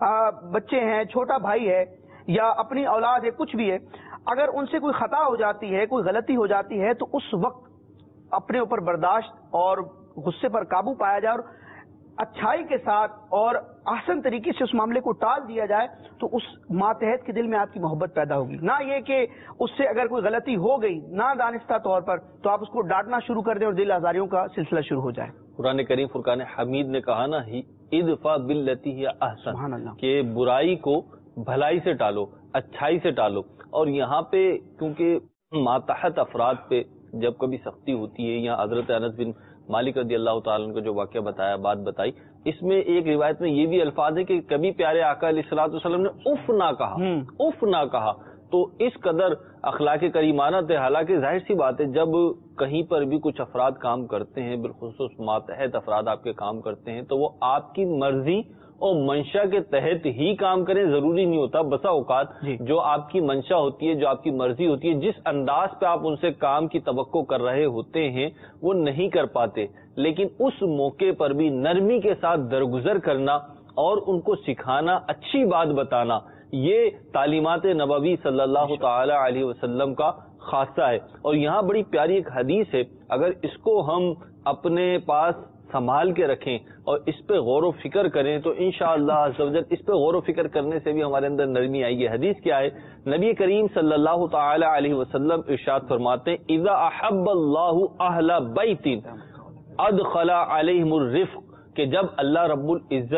بچے ہیں، چھوٹا بھائی ہے یا اپنی اولاد ہے، کچھ بھی ہے، اگر ان سے کوئی خطا ہو جاتی ہے، کوئی غلطی ہو جاتی ہے تو اس وقت اپنے اوپر برداشت اور غصے پر قابو پایا جائے اور اچھائی کے ساتھ اور احسن طریقے سے اس معاملے کو ٹال دیا جائے تو اس ماتحت کے دل میں آپ کی محبت پیدا ہوگی. نہ یہ کہ اس سے اگر کوئی غلطی ہو گئی نہ دانستہ طور پر تو آپ اس کو ڈانٹنا شروع کر دیں اور دل آزاریوں کا سلسلہ شروع ہو جائے. قرآن کریم فرقان حمید نے کہا نا ادفع باللتی ہی احسن، سبحان اللہ، کہ برائی کو بھلائی سے ٹالو، اچھائی سے ٹالو. اور یہاں پہ کیونکہ ماتحت افراد پہ جب کبھی سختی ہوتی ہے، یا حضرت انس بن مالک رضی اللہ تعالیٰ عنہ کو جو واقعہ بتایا، بات بتائی، اس میں ایک روایت میں یہ بھی الفاظ ہے کہ کبھی پیارے آقا علیہ الصلوۃ والسلام نے اف نہ کہا، اف نہ کہا. تو اس قدر اخلاق کریمانہ تھے. حالانکہ ظاہر سی بات ہے جب کہیں پر بھی کچھ افراد کام کرتے ہیں، بالخصوص ماتحت افراد آپ کے کام کرتے ہیں، تو وہ آپ کی مرضی اور منشا کے تحت ہی کام کریں، ضروری نہیں ہوتا. بسا اوقات جو آپ کی منشا ہوتی ہے، جو آپ کی مرضی ہوتی ہے، جس انداز پہ آپ ان سے کام کی توقع کر رہے ہوتے ہیں وہ نہیں کر پاتے، لیکن اس موقع پر بھی نرمی کے ساتھ درگزر کرنا اور ان کو سکھانا، اچھی بات بتانا، یہ تعلیمات نبوی صلی اللہ تعالی علیہ وسلم کا خاصہ ہے. اور یہاں بڑی پیاری ایک حدیث ہے، اگر اس کو ہم اپنے پاس سنبھال کے رکھیں اور اس پہ غور و فکر کریں تو انشاءاللہ عز و جل اس پہ غور و فکر کرنے سے بھی ہمارے اندر نرمی آئے گی. حدیث کیا ہے؟ نبی کریم صلی اللہ تعالی علیہ وسلم ارشاد فرماتے ہیں اذا احب اللہ اہل بیت ادخل علیہم الرفق، کہ جب اللہ رب العزت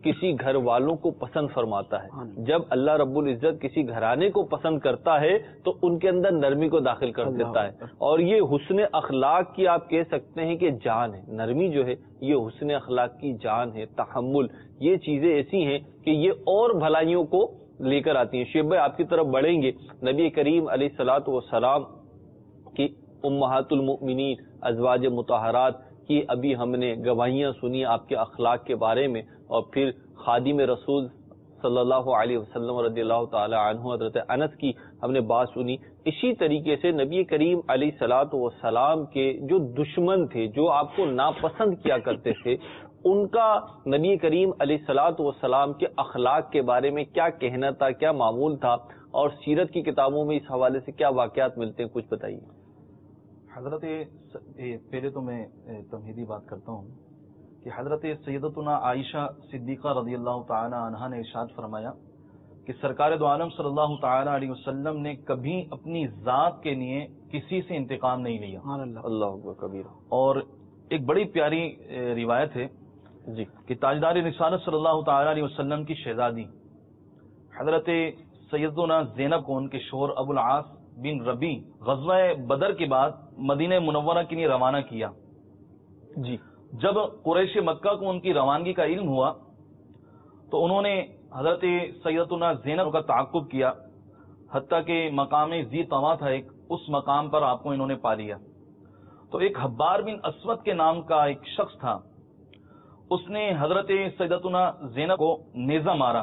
کسی گھر والوں کو پسند فرماتا ہے. جب اللہ رب العزت کسی گھرانے کو پسند کرتا ہے تو ان کے اندر نرمی کو داخل کر دیتا ہے, اور یہ حسن اخلاق کی آپ کہہ سکتے ہیں کہ جان ہے. نرمی جو ہے یہ حسن اخلاق کی جان ہے. تحمل, یہ چیزیں ایسی ہیں کہ یہ اور بھلائیوں کو لے کر آتی ہیں. شیخ بھائی آپ کی طرف بڑھیں گے. نبی کریم علیہ الصلوۃ والسلام کی امہات المؤمنین ازواج مطہرات کی ابھی ہم نے گواہیاں سنی آپ کے اخلاق کے بارے میں, اور پھر خادم رسول صلی اللہ علیہ وسلم رضی اللہ تعالی عنہ حضرت انس کی ہم نے بات سنی. اسی طریقے سے نبی کریم علیہ الصلوۃ والسلام کے جو دشمن تھے, جو آپ کو ناپسند کیا کرتے تھے, ان کا نبی کریم علیہ الصلوۃ والسلام کے اخلاق کے بارے میں کیا کہنا تھا, کیا معمول تھا, اور سیرت کی کتابوں میں اس حوالے سے کیا واقعات ملتے ہیں, کچھ بتائیے. حضرت پہلے تو میں تمہیدی بات کرتا ہوں کہ حضرت سیدتنا عائشہ صدیقہ رضی اللہ تعالی عنہا نے ارشاد فرمایا کہ سرکار دو عالم صلی اللہ تعالی علیہ وسلم نے کبھی اپنی ذات کے لیے کسی سے انتقام نہیں لیا. اللہ اکبر کبیر. اور ایک بڑی پیاری روایت ہے جی کہ تاجدار رسالت صلی اللہ تعالی علیہ وسلم کی شہزادی حضرت سیدنا زینب کو ان کے شوہر ابو العاص بن ربی غزوہ بدر کے بعد مدینہ منورہ کے لیے روانہ کیا. جی جب قریش مکہ کو ان کی روانگی کا علم ہوا تو انہوں نے حضرت سیدتنا زینب کا تعاقب کیا, حتیٰ کہ مقام ذی طوا تھا ایک, اس مقام پر آپ کو انہوں نے پا لیا. تو ایک حبار بن اسود کے نام کا ایک شخص تھا, اس نے حضرت سیدتنا زینب کو نیزہ مارا,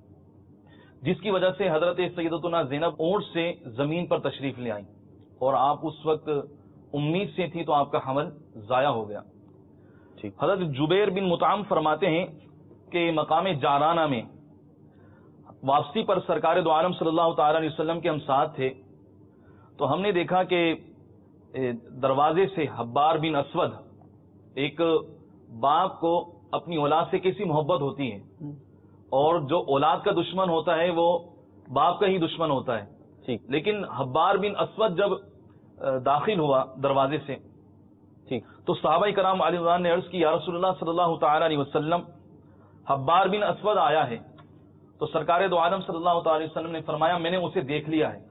جس کی وجہ سے حضرت سیدتنا زینب اونٹ سے زمین پر تشریف لے آئیں, اور آپ اس وقت امید سے تھی تو آپ کا حمل ضائع ہو گیا. حضرت جبیر بن مطعم فرماتے ہیں کہ مقام جارانہ میں واپسی پر سرکار دو عالم صلی اللہ تعالی علیہ وسلم کے ہم ساتھ تھے, تو ہم نے دیکھا کہ دروازے سے حبار بن اسود, ایک باپ کو اپنی اولاد سے کیسی محبت ہوتی ہے, اور جو اولاد کا دشمن ہوتا ہے وہ باپ کا ہی دشمن ہوتا ہے, لیکن حبار بن اسود جب داخل ہوا دروازے سے تو صحابہ کرام علیہ رضوان نے عرض کی, یا رسول اللہ صلی اللہ تعالی علیہ وسلم حبار بن اسود آیا ہے. تو سرکار دو عالم صلی اللہ تعالی علیہ وسلم نے فرمایا میں نے اسے دیکھ لیا ہے.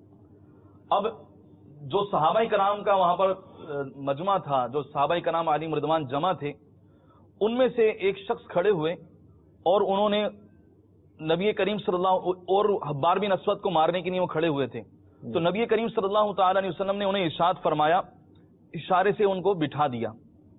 اب جو صحابہ کرام کا وہاں پر مجمع تھا, جو صحابہ کرام علیہ رضوان جمع تھے, ان میں سے ایک شخص کھڑے ہوئے اور انہوں نے نبی کریم صلی اللہ اور حبار بن اسود کو مارنے کے لیے وہ کھڑے ہوئے تھے. تو نبی کریم صلی اللہ تعالی علیہ وسلم نے انہیں ارشاد فرمایا, اشارے سے ان کو بٹھا دیا.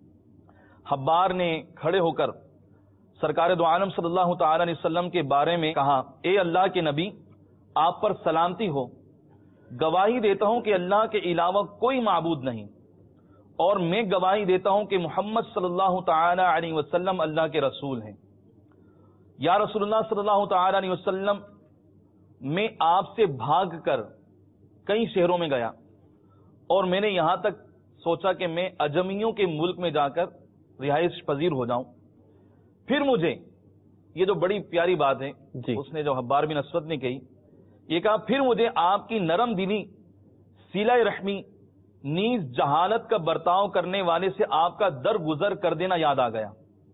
حبار نے کھڑے ہو کر سرکار دو عالم صلی اللہ تعالی علیہ وسلم کے بارے میں کہا, اے اللہ کے نبی آپ پر سلامتی ہو, گواہی دیتا ہوں کہ اللہ کے علاوہ کوئی معبود نہیں, اور میں گواہی دیتا ہوں کہ محمد صلی اللہ تعالی علیہ وسلم اللہ کے رسول ہیں. یا رسول اللہ صلی اللہ تعالی علیہ وسلم میں آپ سے بھاگ کر کئی شہروں میں گیا, اور میں نے یہاں تک سوچا کہ میں اجمیوں کے ملک میں جا کر رہائش پذیر ہو جاؤں. پھر مجھے, یہ جو بڑی پیاری بات ہے جی, اس نے جو حبار بن اسود نے کہی, یہ کہا پھر مجھے آپ کی نرم دلی, صلہ رحمی, نیز جہالت کا برتاؤ کرنے والے سے آپ کا در گزر کر دینا یاد آ گیا.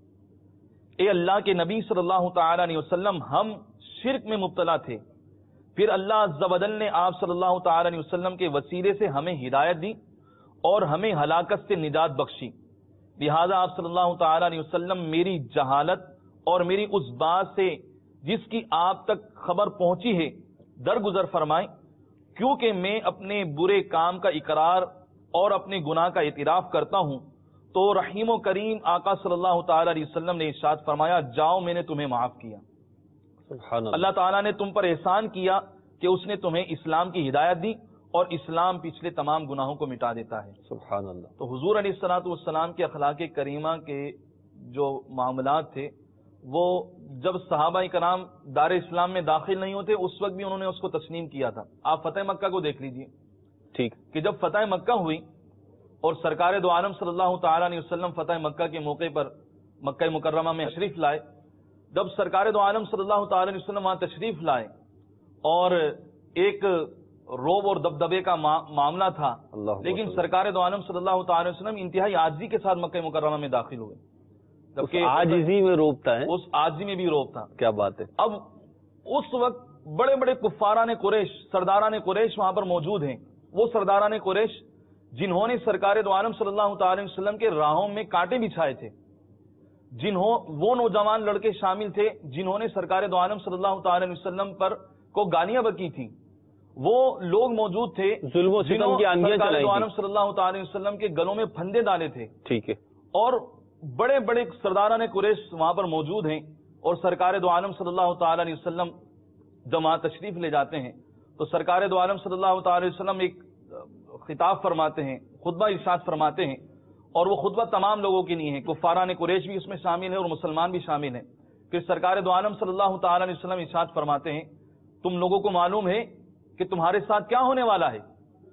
اے اللہ کے نبی صلی اللہ تعالی علیہ وسلم ہم شرک میں مبتلا تھے, پھر اللہ عز و جل نے آپ صلی اللہ تعالی علیہ وسلم کے وسیلے سے ہمیں ہدایت دی اور ہمیں ہلاکت سے نجات بخشی. لہذا آپ صلی اللہ تعالی علیہ وسلم میری جہالت اور میری اس بات سے جس کی آپ تک خبر پہنچی ہے درگزر فرمائیں, کیونکہ میں اپنے برے کام کا اقرار اور اپنے گناہ کا اعتراف کرتا ہوں. تو رحیم و کریم آقا صلی اللہ تعالی علیہ وسلم نے ارشاد فرمایا, جاؤ میں نے تمہیں معاف کیا. سبحان اللہ, اللہ تعالیٰ نے تم پر احسان کیا کہ اس نے تمہیں اسلام کی ہدایت دی, اور اسلام پچھلے تمام گناہوں کو مٹا دیتا ہے. سبحان اللہ. تو حضور علیہ الصلوۃ والسلام کے اخلاق کریمہ کے جو معاملات تھے, وہ جب صحابہ کرام دار اسلام میں داخل نہیں ہوتے اس وقت بھی انہوں نے اس کو تسلیم کیا تھا. آپ فتح مکہ کو دیکھ لیجئے, ٹھیک, کہ جب فتح مکہ ہوئی اور سرکار دو عالم صلی اللہ تعالی علیہ وسلم فتح مکہ کے موقع پر مکہ مکرمہ میں تشریف لائے, جب سرکار دو عالم صلی اللہ تعالی علیہ وسلم وہاں تشریف لائے اور ایک روب اور دبدبے کا معاملہ تھا, لیکن سرکار دو عالم صلی اللہ تعالی وسلم انتہائی عاجزی کے ساتھ مکہ مکرمہ میں داخل ہوئے. جبکہ عاجزی میں روبتا ہے، اس عاجزی میں بھی روب تھا. کیا بات ہے. اب اس وقت بڑے بڑے کفاران قریش، سرداران قریش وہاں پر موجود ہیں. وہ سرداران قریش جنہوں نے سرکار دو عالم صلی اللہ تعالی وسلم کے راہوں میں کانٹے بچھائے تھے، جنہوں وہ نوجوان لڑکے شامل تھے جنہوں نے سرکار دو عالم صلی اللہ تعالی وسلم پر کو گالیاں بکی تھیں، وہ لوگ موجود تھے ظلم و ستم کی آندیاں چلائی دو عالم صلی اللہ تعالی وسلم کے گلوں میں پھندے ڈالے تھے. ٹھیک ہے. اور بڑے بڑے سرداران قریش وہاں پر موجود ہیں، اور سرکار دو عالم صلی اللہ تعالی علیہ وسلم جب وہاں تشریف لے جاتے ہیں تو سرکار دو عالم صلی اللہ تعالی علیہ وسلم ایک خطاب فرماتے ہیں، خطبہ ارشاد فرماتے ہیں، اور وہ خطبہ تمام لوگوں کے لیے ہے. کفاران قریش بھی اس میں شامل ہیں اور مسلمان بھی شامل ہیں. پھر سرکار دو عالم صلی اللہ تعالی علیہ وسلم ارشاد فرماتے ہیں، تم لوگوں کو معلوم ہے کہ تمہارے ساتھ کیا ہونے والا ہے.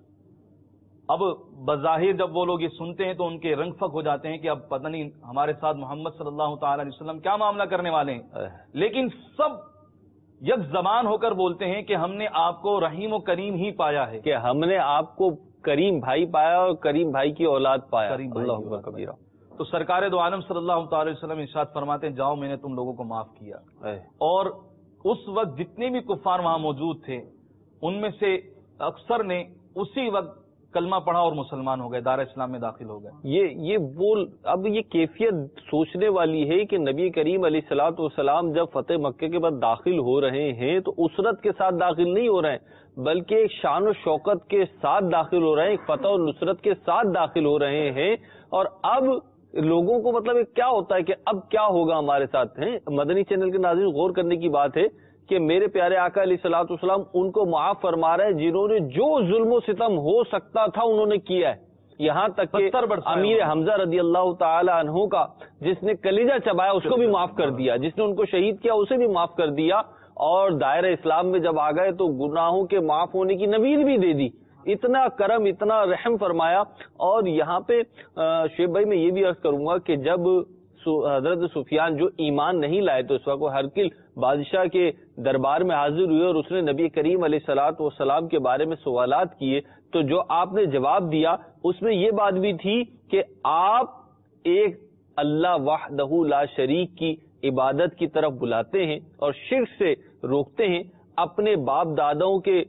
اب بظاہر جب وہ لوگ یہ سنتے ہیں تو ان کے رنگ فک ہو جاتے ہیں کہ اب پتہ نہیں ہمارے ساتھ محمد صلی اللہ تعالی علیہ وسلم کیا معاملہ کرنے والے ہیں. لیکن سب یک زبان ہو کر بولتے ہیں کہ ہم نے آپ کو رحیم و کریم ہی پایا ہے، کہ ہم نے آپ کو کریم بھائی پایا اور کریم بھائی کی اولاد پایا. کریم اللہ بھائی اکبر کبیرہ. تو سرکار دو عالم صلی اللہ تعالی وسلم ارشاد فرماتے ہیں، جاؤ میں نے تم لوگوں کو معاف کیا. اور اس وقت جتنے بھی کفار وہاں موجود تھے ان میں سے اکثر نے اسی وقت کلمہ پڑھا اور مسلمان ہو گئے، دار اسلام میں داخل ہو گئے. یہ یہ وہ اب یہ کیفیت سوچنے والی ہے کہ نبی کریم علیہ الصلوۃ والسلام جب فتح مکہ کے بعد داخل ہو رہے ہیں تو اسرت کے ساتھ داخل نہیں ہو رہے ہیں، بلکہ ایک شان و شوکت کے ساتھ داخل ہو رہے ہیں، ایک فتح و نصرت کے ساتھ داخل ہو رہے ہیں. اور اب لوگوں کو مطلب کیا ہوتا ہے کہ اب کیا ہوگا ہمارے ساتھ. ہیں مدنی چینل کے ناظرین، غور کرنے کی بات ہے کہ میرے پیارے آقا علیہ الصلوۃ والسلام ان کو معاف فرما رہے ہیں جنہوں نے جو ظلم و ستم ہو سکتا تھا انہوں نے کیا ہے. یہاں تک کہ امیر حمزہ رضی اللہ تعالی عنہ کا جس نے کلیجہ چبایا اس کو بھی معاف کر دیا، جس نے ان کو شہید کیا اسے بھی معاف کر دیا، اور دائرہ اسلام میں جب آ گئے تو گناہوں کے معاف ہونے کی نوید بھی دے دی. اتنا کرم، اتنا رحم فرمایا. اور یہاں پہ شعیب بھائی میں یہ بھی عرض کروں گا کہ جب حضرت سفیان جو ایمان نہیں لائے تو اس وقت وہ ہرقل بادشاہ کے دربار میں حاضر ہوئے اور اس نے نبی کریم علیہ الصلوۃ والسلام کے بارے میں سوالات کیے، تو جو آپ نے جواب دیا اس میں یہ بات بھی تھی کہ آپ ایک اللہ وحدہ لا شریک کی عبادت کی طرف بلاتے ہیں اور شرک سے روکتے ہیں، اپنے باپ داداؤں کے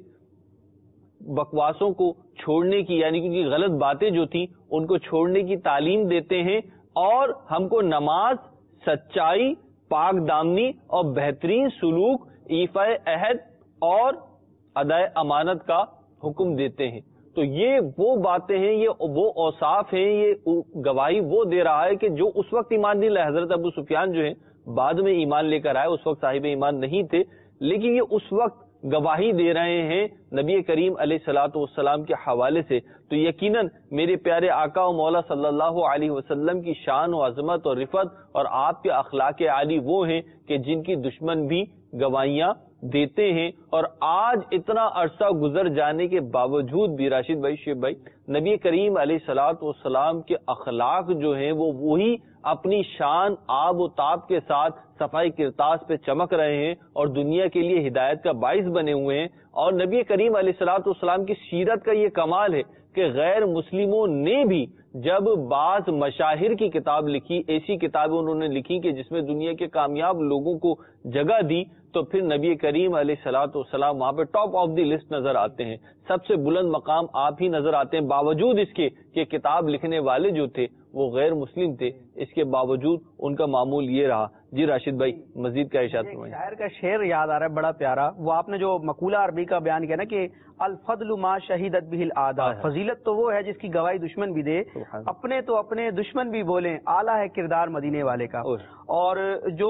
بکواسوں کو چھوڑنے کی، یعنی کہ ان کی غلط باتیں جو تھیں ان کو چھوڑنے کی تعلیم دیتے ہیں، اور ہم کو نماز، سچائی، پاک دامنی اور بہترین سلوک، ایفاء عہد اور ادائے امانت کا حکم دیتے ہیں. تو یہ وہ باتیں ہیں، یہ وہ اوصاف ہیں، یہ گواہی وہ دے رہا ہے کہ جو اس وقت ایمان نہیں لائے. حضرت ابو سفیان جو ہیں بعد میں ایمان لے کر آئے، اس وقت صاحب ایمان نہیں تھے، لیکن یہ اس وقت گواہی دے رہے ہیں نبی کریم علیہ الصلوۃ والسلام کے حوالے سے. تو یقیناً میرے پیارے آقا و مولا صلی اللہ علیہ وسلم کی شان و عظمت اور رفعت اور آپ کے اخلاق عالی وہ ہیں کہ جن کی دشمن بھی گواہیاں دیتے ہیں. اور آج اتنا عرصہ گزر جانے کے باوجود بھی راشد بھائی، شیب بھائی، نبی کریم علیہ الصلوۃ والسلام کے اخلاق جو ہیں وہ وہی اپنی شان، آب و تاب کے ساتھ صفائی کرتاس پہ چمک رہے ہیں اور دنیا کے لیے ہدایت کا باعث بنے ہوئے ہیں. اور نبی کریم علیہ الصلوۃ والسلام کی سیرت کا یہ کمال ہے کہ غیر مسلموں نے بھی جب بعض مشاہیر کی کتاب لکھی، ایسی کتابیں انہوں نے لکھی کہ جس میں دنیا کے کامیاب لوگوں کو جگہ دی، تو پھر نبی کریم علیہ الصلوۃ والسلام وہاں پہ ٹاپ آف دی لسٹ نظر آتے ہیں، سب سے بلند مقام آپ ہی نظر آتے ہیں، باوجود اس کے کہ کتاب لکھنے والے جو تھے وہ غیر مسلم تھے. اس کے باوجود ان کا معمول یہ رہا. جی راشد بھائی مزید کا ارشاد فرمائیں. شاعر کا شعر یاد آ رہا ہے بڑا پیارا، وہ آپ نے جو مقولہ عربی کا بیان کیا نا کہ الفضل ما شہیدت بہ الاعداء، فضیلت تو وہ ہے جس کی گواہی دشمن بھی دے، اپنے تو اپنے دشمن بھی بولیں، اعلیٰ ہے کردار مدینے والے کا. اور جو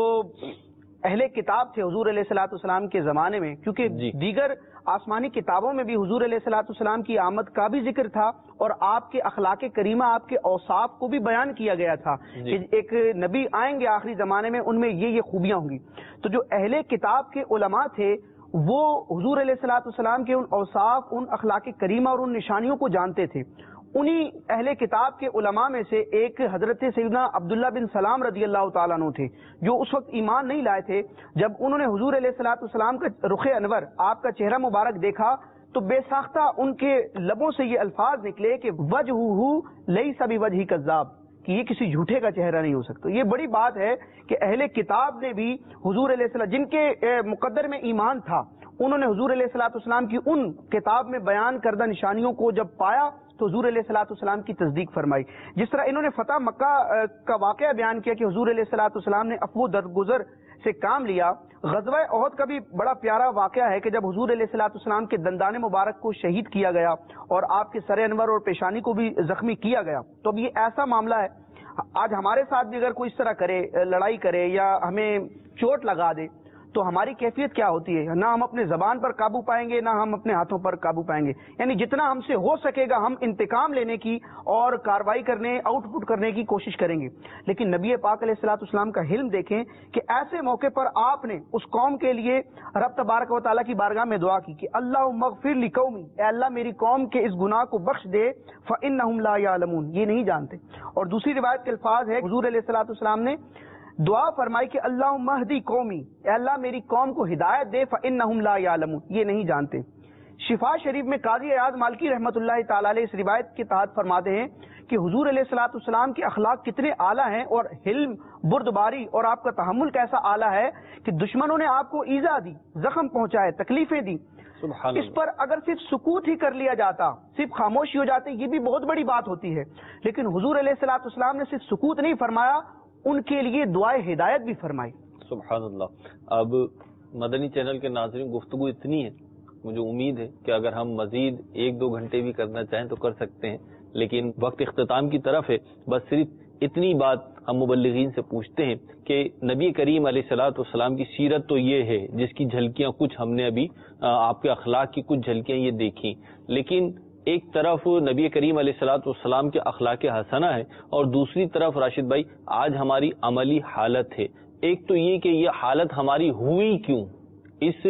اہل کتاب تھے حضور علیہ الصلوۃ والسلام کے زمانے میں، کیونکہ جی. دیگر آسمانی کتابوں میں بھی حضور علیہ الصلوۃ والسلام کی آمد کا بھی ذکر تھا اور آپ کے اخلاق کریمہ، آپ کے اوصاف کو بھی بیان کیا گیا تھا جی. کہ ایک نبی آئیں گے آخری زمانے میں، ان میں یہ یہ خوبیاں ہوں گی. تو جو اہل کتاب کے علماء تھے وہ حضور علیہ الصلوۃ والسلام کے ان اوصاف، ان اخلاق کریمہ اور ان نشانیوں کو جانتے تھے. انہی اہل کتاب کے علماء میں سے ایک حضرت سیدنا عبداللہ بن سلام رضی اللہ تعالیٰ عنہ تھے، جو اس وقت ایمان نہیں لائے تھے. جب انہوں نے حضور علیہ الصلوۃ والسلام کا رخ انور، آپ کا چہرہ مبارک دیکھا تو بے ساختہ ان کے لبوں سے یہ الفاظ نکلے کہ وجہہ لیس بوجہ کذاب، کہ یہ کسی جھوٹے کا چہرہ نہیں ہو سکتا. یہ بڑی بات ہے کہ اہل کتاب نے بھی حضور علیہ السلام جن کے مقدر میں ایمان تھا انہوں نے حضور علیہ الصلوۃ والسلام کی ان کتاب میں بیان کردہ نشانیوں کو جب پایا تو حضور علیہ الصلوۃ والسلام کی تصدیق فرمائی. جس طرح انہوں نے فتح مکہ کا واقعہ بیان کیا کہ حضور علیہ الصلوۃ والسلام نے عفو درگزر سے کام لیا. غزوہ احد کا بھی بڑا پیارا واقعہ ہے کہ جب حضور علیہ الصلوۃ والسلام کے دندان مبارک کو شہید کیا گیا اور آپ کے سر انور اور پیشانی کو بھی زخمی کیا گیا. تو اب یہ ایسا معاملہ ہے آج ہمارے ساتھ بھی اگر کوئی اس طرح کرے لڑائی کرے یا ہمیں چوٹ لگا دے تو ہماری کیفیت کیا ہوتی ہے؟ نہ ہم اپنے زبان پر قابو پائیں گے نہ ہم اپنے ہاتھوں پر قابو پائیں گے. یعنی جتنا ہم سے ہو سکے گا ہم انتقام لینے کی اور کارروائی کرنے آؤٹ پٹ کرنے کی کوشش کریں گے. لیکن نبی پاک علیہ الصلوۃ والسلام کا حلم دیکھیں کہ ایسے موقع پر آپ نے اس قوم کے لیے رب تبارک و تعالیٰ کی بارگاہ میں دعا کی کہ اللہ مغفر لقومی، اے اللہ میری قوم کے اس گناہ کو بخش دے، فإنہم لا یعلمون، یہ نہیں جانتے. اور دوسری روایت کے الفاظ ہے حضور علیہ الصلوۃ والسلام نے دعا فرمائی کہ اللہ مہدی قومی، اے اللہ میری قوم کو ہدایت دے، فإنہم لا یعلمون، یہ نہیں جانتے. شفا شریف میں قاضی ایاز مالکی رحمۃ اللہ تعالی علیہ اس روایت کے تحت فرماتے ہیں کہ حضور علیہ الصلوۃ والسلام کے اخلاق کتنے اعلیٰ ہیں اور حلم بردباری اور آپ کا تحمل کیسا اعلیٰ ہے کہ دشمنوں نے آپ کو ایذا دی، زخم پہنچائے، تکلیفیں دی، اس پر اگر صرف سکوت ہی کر لیا جاتا، صرف خاموشی ہو جاتی، یہ بھی بہت بڑی بات ہوتی ہے. لیکن حضور علیہ الصلوۃ والسلام نے صرف سکوت نہیں فرمایا، ان کے لیے دعائے ہدایت بھی فرمائی. سبحان اللہ. اب مدنی چینل کے ناظرین گفتگو اتنی ہے، مجھے امید ہے کہ اگر ہم مزید ایک دو گھنٹے بھی کرنا چاہیں تو کر سکتے ہیں، لیکن وقت اختتام کی طرف ہے. بس صرف اتنی بات ہم مبلغین سے پوچھتے ہیں کہ نبی کریم علیہ الصلوۃ والسلام کی سیرت تو یہ ہے جس کی جھلکیاں کچھ ہم نے ابھی آپ کے اخلاق کی کچھ جھلکیاں یہ دیکھیں، لیکن ایک طرف نبی کریم علیہ الصلوۃ والسلام کے اخلاق حسنہ ہے اور دوسری طرف راشد بھائی آج ہماری عملی حالت ہے. ایک تو یہ کہ یہ حالت ہماری ہوئی کیوں، اس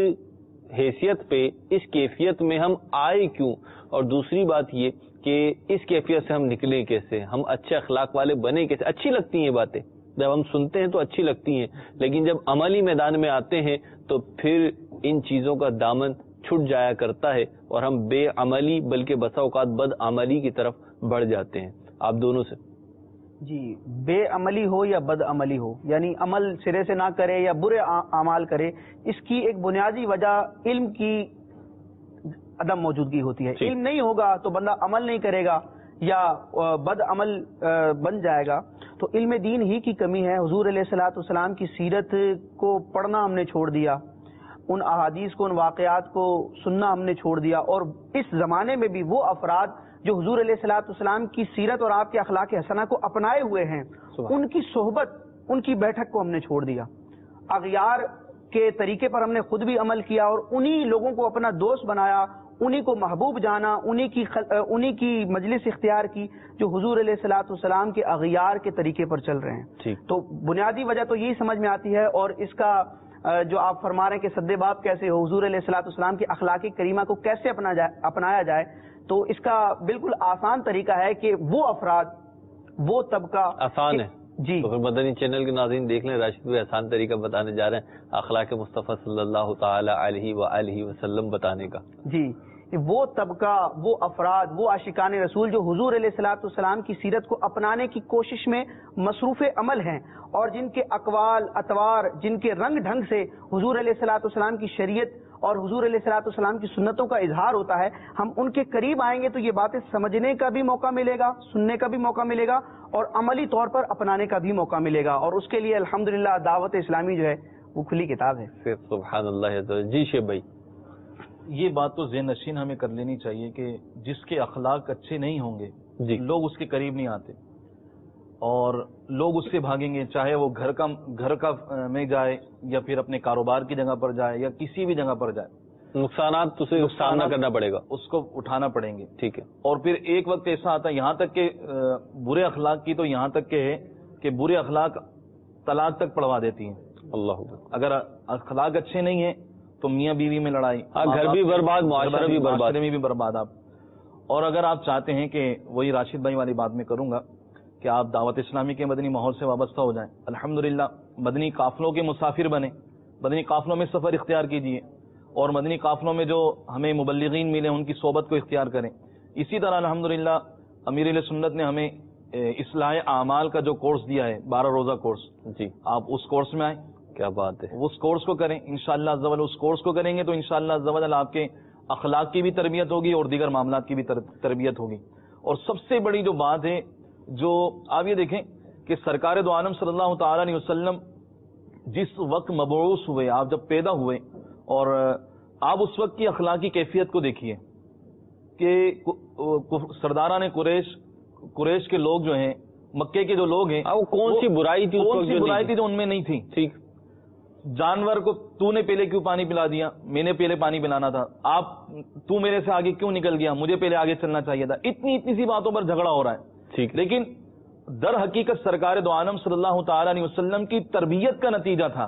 حیثیت پہ اس کیفیت میں ہم آئے کیوں، اور دوسری بات یہ کہ اس کیفیت سے ہم نکلیں کیسے، ہم اچھے اخلاق والے بنے کیسے. اچھی لگتی ہیں باتیں، جب ہم سنتے ہیں تو اچھی لگتی ہیں، لیکن جب عملی میدان میں آتے ہیں تو پھر ان چیزوں کا دامن چھٹ جایا کرتا ہے اور ہم بے عملی بلکہ بسا اوقات بد عملی کی طرف بڑھ جاتے ہیں. آپ دونوں سے. جی، بے عملی ہو یا بد عملی ہو، یعنی عمل سرے سے نہ کرے یا برے اعمال کرے، اس کی ایک بنیادی وجہ علم کی عدم موجودگی ہوتی ہے. علم نہیں ہوگا تو بندہ عمل نہیں کرے گا یا بد عمل بن جائے گا. تو علم دین ہی کی کمی ہے. حضور علیہ الصلوۃ والسلام کی سیرت کو پڑھنا ہم نے چھوڑ دیا، ان احادیث کو، ان واقعات کو سننا ہم نے چھوڑ دیا. اور اس زمانے میں بھی وہ افراد جو حضور علیہ الصلوۃ والسلام کی سیرت اور آپ کے اخلاق حسنہ کو اپنائے ہوئے ہیں، ان کی صحبت، ان کی بیٹھک کو ہم نے چھوڑ دیا. اغیار کے طریقے پر ہم نے خود بھی عمل کیا اور انہی لوگوں کو اپنا دوست بنایا، انہی کو محبوب جانا، انہی کی خل... انہی کی مجلس اختیار کی جو حضور علیہ الصلوۃ والسلام کے اغیار کے طریقے پر چل رہے ہیں. تو بنیادی وجہ تو یہی سمجھ میں آتی ہے. اور اس کا جو آپ فرما رہے ہیں کہ سد باب کیسے ہو، حضور علیہ الصلوۃ والسلام کی اخلاقی کریمہ کو کیسے اپنا جائے اپنایا جائے، تو اس کا بالکل آسان طریقہ ہے کہ وہ افراد، وہ طبقہ آسان ہے. جی تو پھر مدنی چینل کے ناظرین دیکھ لیں، راشد بھائی آسان طریقہ بتانے جا رہے ہیں اخلاق مصطفیٰ صلی اللہ تعالی علیہ وآلہ وسلم بتانے کا. جی، وہ طبقہ، وہ افراد، وہ عاشقان رسول جو حضور علیہ الصلوۃ والسلام کی سیرت کو اپنانے کی کوشش میں مصروف عمل ہیں اور جن کے اقوال، اطوار، جن کے رنگ ڈھنگ سے حضور علیہ الصلوۃ والسلام کی شریعت اور حضور علیہ الصلوۃ والسلام کی سنتوں کا اظہار ہوتا ہے، ہم ان کے قریب آئیں گے تو یہ باتیں سمجھنے کا بھی موقع ملے گا، سننے کا بھی موقع ملے گا اور عملی طور پر اپنانے کا بھی موقع ملے گا. اور اس کے لیے الحمدللہ دعوت اسلامی جو ہے وہ کھلی کتاب ہے. سبحان اللہ. جی شیخ بھائی، یہ بات تو ذہن نشین ہمیں کر لینی چاہیے کہ جس کے اخلاق اچھے نہیں ہوں گے جی لوگ اس کے قریب نہیں آتے اور لوگ اس سے بھاگیں گے، چاہے وہ گھر کا گھر کا میں جائے یا پھر اپنے کاروبار کی جگہ پر جائے یا کسی بھی جگہ پر جائے. نقصانات تو اسے سامنا کرنا پڑے گا، اس کو اٹھانا پڑیں گے. ٹھیک ہے. اور پھر ایک وقت ایسا آتا ہے، یہاں تک کہ برے اخلاق کی تو یہاں تک کہ ہے کہ برے اخلاق طلاق تک پڑھوا دیتی ہیں. اللہ، اگر اخلاق اچھے نہیں ہیں تو میاں بیوی میں لڑائی، گھر بھی برباد، معاشرہ بھی برباد، معاشرے میں بھی برباد آپ. اور اگر آپ چاہتے ہیں کہ وہی راشد بھائی والی بات میں کروں گا کہ آپ دعوت اسلامی کے مدنی ماحول سے وابستہ ہو جائیں، الحمدللہ مدنی قافلوں کے مسافر بنے، مدنی قافلوں میں سفر اختیار کیجیے اور مدنی قافلوں میں جو ہمیں مبلغین ملے ان کی صحبت کو اختیار کریں. اسی طرح الحمدللہ امیر علیہ سنت نے ہمیں اصلاح اعمال کا جو کورس دیا ہے، بارہ روزہ کورس، جی آپ اس کورس میں آئیں، کیا بات ہے، اس کورس کو کریں انشاءاللہ عز و جل۔ اس کورس کو کریں گے تو انشاءاللہ عز و جل آپ کے اخلاق کی بھی تربیت ہوگی اور دیگر معاملات کی بھی تربیت ہوگی۔ اور سب سے بڑی جو بات ہے، جو آپ یہ دیکھیں کہ سرکار دو عالم صلی اللہ تعالی علیہ وسلم جس وقت مبعوث ہوئے، آپ جب پیدا ہوئے، اور آپ اس وقت کی اخلاقی کیفیت کو دیکھیے کہ سرداران قریش قریش کے لوگ جو ہیں، مکے کے جو لوگ ہیں، وہ کون سی برائی تھی، کون سی برائی تھی جو ان میں نہیں تھی؟ ٹھیک، جانور کو تو نے پہلے کیوں پانی پلا دیا؟ میں نے پہلے پانی پلانا تھا، آپ تو میرے سے آگے کیوں نکل گیا؟ مجھے پہلے آگے چلنا چاہیے تھا۔ اتنی اتنی سی باتوں پر جھگڑا ہو رہا ہے، ٹھیک، لیکن در حقیقت سرکار دو عالم صلی اللہ تعالی علیہ وسلم کی تربیت کا نتیجہ تھا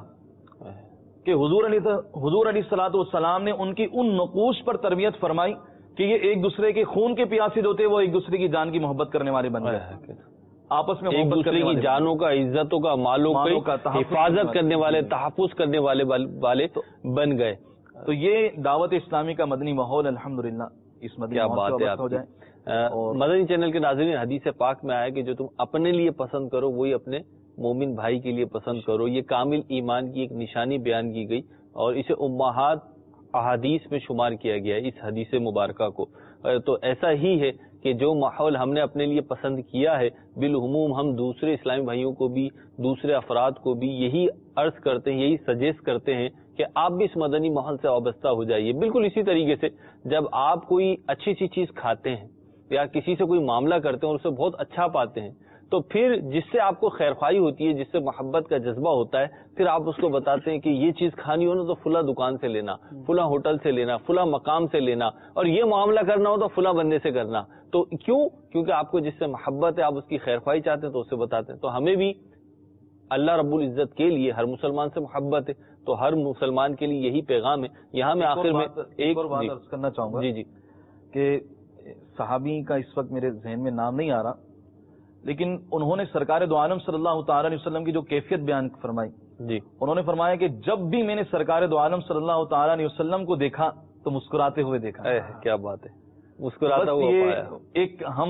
کہ حضور علیہ حضور علیہ الصلوۃ والسلام نے ان کی ان نقوش پر تربیت فرمائی کہ یہ ایک دوسرے کے خون کے پیاسے جو تھے وہ ایک دوسرے کی جان کی محبت کرنے والے بن گئے، آپس میں ایک دوسرے کی جانوں کا، عزتوں کا، مالوں کا حفاظت کرنے والے، تحفظ کرنے والے والے بن گئے۔ تو یہ دعوت اسلامی کا مدنی ماحول الحمدللہ اس مدنی بات ہے آپ کی۔ مدنی چینل کے ناظرین، حدیث پاک میں آیا کہ جو تم اپنے لیے پسند کرو وہی اپنے مومن بھائی کے لیے پسند کرو۔ یہ کامل ایمان کی ایک نشانی بیان کی گئی اور اسے امہات احادیث میں شمار کیا گیا ہے، اس حدیث مبارکہ کو۔ تو ایسا ہی ہے کہ جو ماحول ہم نے اپنے لیے پسند کیا ہے، بالعموم ہم دوسرے اسلامی بھائیوں کو بھی، دوسرے افراد کو بھی یہی عرض کرتے ہیں، یہی سجیسٹ کرتے ہیں کہ آپ بھی اس مدنی ماحول سے وابستہ ہو جائیے۔ بالکل اسی طریقے سے جب آپ کوئی اچھی سی چیز کھاتے ہیں یا کسی سے کوئی معاملہ کرتے ہیں اور اسے بہت اچھا پاتے ہیں، تو پھر جس سے آپ کو خیرخواہی ہوتی ہے، جس سے محبت کا جذبہ ہوتا ہے، پھر آپ اس کو بتاتے ہیں کہ یہ چیز کھانی ہو نا تو فلاں دکان سے لینا، فلاں ہوٹل سے لینا، فلاں مقام سے لینا، اور یہ معاملہ کرنا ہو تو فلاں بندے سے کرنا۔ تو کیوں؟ کیونکہ آپ کو جس سے محبت ہے، آپ اس کی خیرخواہی چاہتے ہیں تو اسے بتاتے ہیں۔ تو ہمیں بھی اللہ رب العزت کے لیے ہر مسلمان سے محبت ہے، تو ہر مسلمان کے لیے یہی پیغام ہے۔ یہاں میں آخر میں ایک اور بات عرض کرنا چاہوں گا، جی جی کہ صحابی کا اس وقت میرے ذہن میں نام نہیں آ رہا، لیکن انہوں نے سرکار دو عالم صلی اللہ تعالی علیہ وسلم کی جو کیفیت بیان فرمائی، جی انہوں نے فرمایا کہ جب بھی میں نے سرکار دو عالم صلی اللہ تعالی علیہ وسلم کو دیکھا تو مسکراتے ہوئے دیکھا۔ کیا بات ہے، مسکراتا ہوا پایا۔ ایک ہم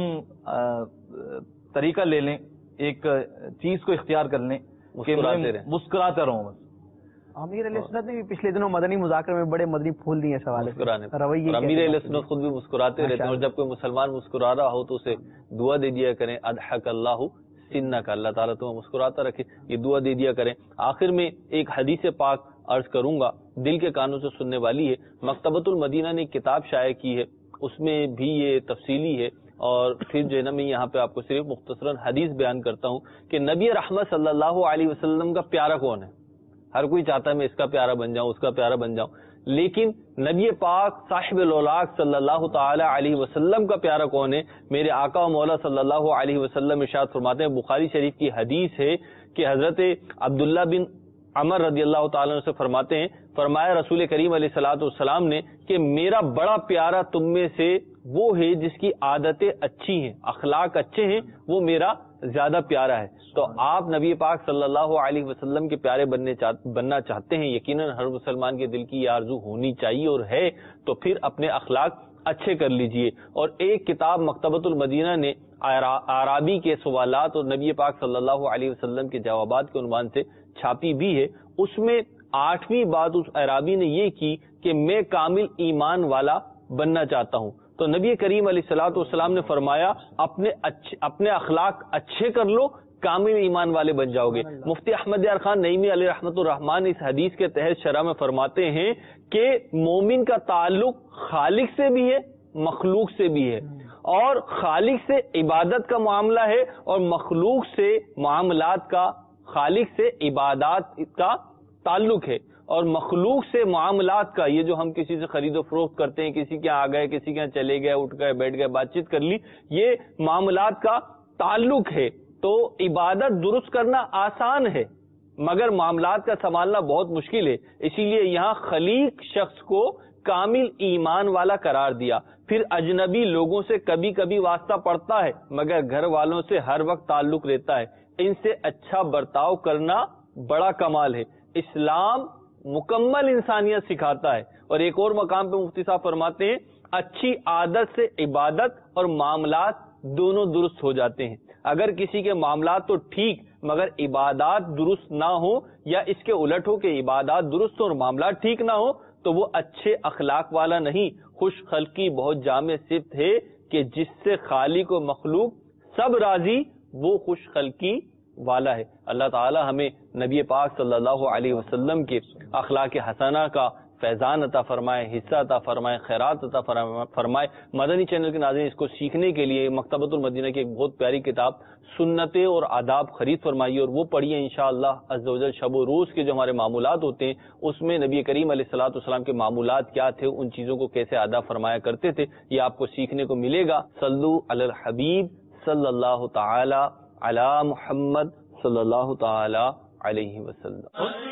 طریقہ لے لیں، ایک چیز کو اختیار کر لیں کہ میں مسکراتا رہوں بس۔ امیر علیہ سنت نے بھی پچھلے دنوں مدنی مذاکرے میں بڑے مدنی پھول دیے سوال رویے۔ امیر علیہ سنت خود بھی مسکراتے رہتے ہیں، اور جب کوئی مسلمان مسکرا رہا ہو تو اسے دعا دے دیا کریں، اضحک اللہ سنک، اللہ تعالیٰ تمہیں مسکراتا رکھے، یہ دعا دے دیا کریں۔ آخر میں ایک حدیث پاک عرض کروں گا، دل کے کانوں سے سننے والی ہے۔ مکتبۃ المدینہ نے ایک کتاب شائع کی ہے، اس میں بھی یہ تفصیلی ہے، اور پھر جو ہے نا میں یہاں پہ آپ کو صرف مختصراً حدیث بیان کرتا ہوں کہ نبی رحمت صلی اللہ علیہ وسلم کا پیارا کون ہے؟ ہر کوئی چاہتا ہے میں اس کا پیارا بن جاؤں، اس کا پیارا بن جاؤں، لیکن نبی پاک صاحب الاولاق صلی اللہ تعالی علیہ وسلم کا پیارا کون ہے؟ میرے آقا و مولا صلی اللہ علیہ وسلم ارشاد فرماتے ہیں، بخاری شریف کی حدیث ہے کہ حضرت عبداللہ بن عمر رضی اللہ تعالیٰ عنہ سے فرماتے ہیں، فرمایا رسول کریم علیہ الصلوۃ والسلام نے کہ میرا بڑا پیارا تم میں سے وہ ہے جس کی عادتیں اچھی ہیں، اخلاق اچھے ہیں، وہ میرا زیادہ پیارا ہے۔ تو آپ نبی پاک صلی اللہ علیہ وسلم کے پیارے بننے بننا چاہتے ہیں، یقیناً ہر مسلمان کے دل کی یہ آرزو ہونی چاہیے اور ہے، تو پھر اپنے اخلاق اچھے کر لیجئے۔ اور ایک کتاب مکتبۃ المدینہ نے اعرابی کے سوالات اور نبی پاک صلی اللہ علیہ وسلم کے جوابات کے عنوان سے چھاپی بھی ہے، اس میں آٹھویں بات اس اعرابی نے یہ کی کہ میں کامل ایمان والا بننا چاہتا ہوں۔ تو نبی کریم علیہ الصلوۃ والسلام نے فرمایا اپنے اپنے اخلاق اچھے کر لو، کامل ایمان والے بن جاؤ گے۔ مفتی احمد یار خان نعیمی علیہ رحمۃ الرحمان اس حدیث کے تحت شرح میں فرماتے ہیں کہ مومن کا تعلق خالق سے بھی ہے، مخلوق سے بھی ہے، اور خالق سے عبادت کا معاملہ ہے اور مخلوق سے معاملات کا، خالق سے عبادات کا تعلق ہے اور مخلوق سے معاملات کا، یہ جو ہم کسی سے خرید و فروخت کرتے ہیں، کسی کے آ گئے، کسی کے یہاں چلے گئے، اٹھ گئے، بیٹھ گئے، بات چیت کر لی، یہ معاملات کا تعلق ہے۔ تو عبادت درست کرنا آسان ہے مگر معاملات کا سنبھالنا بہت مشکل ہے، اسی لیے یہاں خلیق شخص کو کامل ایمان والا قرار دیا۔ پھر اجنبی لوگوں سے کبھی کبھی واسطہ پڑتا ہے مگر گھر والوں سے ہر وقت تعلق رہتا ہے، ان سے اچھا برتاؤ کرنا بڑا کمال ہے۔ اسلام مکمل انسانیت سکھاتا ہے۔ اور ایک اور مقام پہ مفتی صاحب فرماتے ہیں اچھی عادت سے عبادت اور معاملات دونوں درست ہو جاتے ہیں۔ اگر کسی کے معاملات تو ٹھیک مگر عبادات درست نہ ہو، یا اس کے الٹ ہو کہ عبادات درست ہو اور معاملات ٹھیک نہ ہو، تو وہ اچھے اخلاق والا نہیں۔ خوش خلقی بہت جامع صفت ہے کہ جس سے خالق و مخلوق سب راضی، وہ خوش خلقی والا ہے۔ اللہ تعالی ہمیں نبی پاک صلی اللہ علیہ وسلم کے اخلاق حسنہ کا فیضان عطا فرمائے، حصہ عطا فرمائے، خیرات عطا فرمائے۔ مدنی چینل کے ناظرین، اس کو سیکھنے کے لیے مکتبۃ المدینہ کی ایک بہت پیاری کتاب سنتیں اور آداب خرید فرمائیے اور وہ پڑھیے انشاءاللہ عز و جل۔ شب و روز کے جو ہمارے معمولات ہوتے ہیں اس میں نبی کریم علیہ الصلوۃ والسلام کے معمولات کیا تھے، ان چیزوں کو کیسے ادا فرمایا کرتے تھے، یہ آپ کو سیکھنے کو ملے گا۔ صلو علی الحبیب صلی اللہ تعالی علی محمد صلی اللہ تعالی علیہ وسلم۔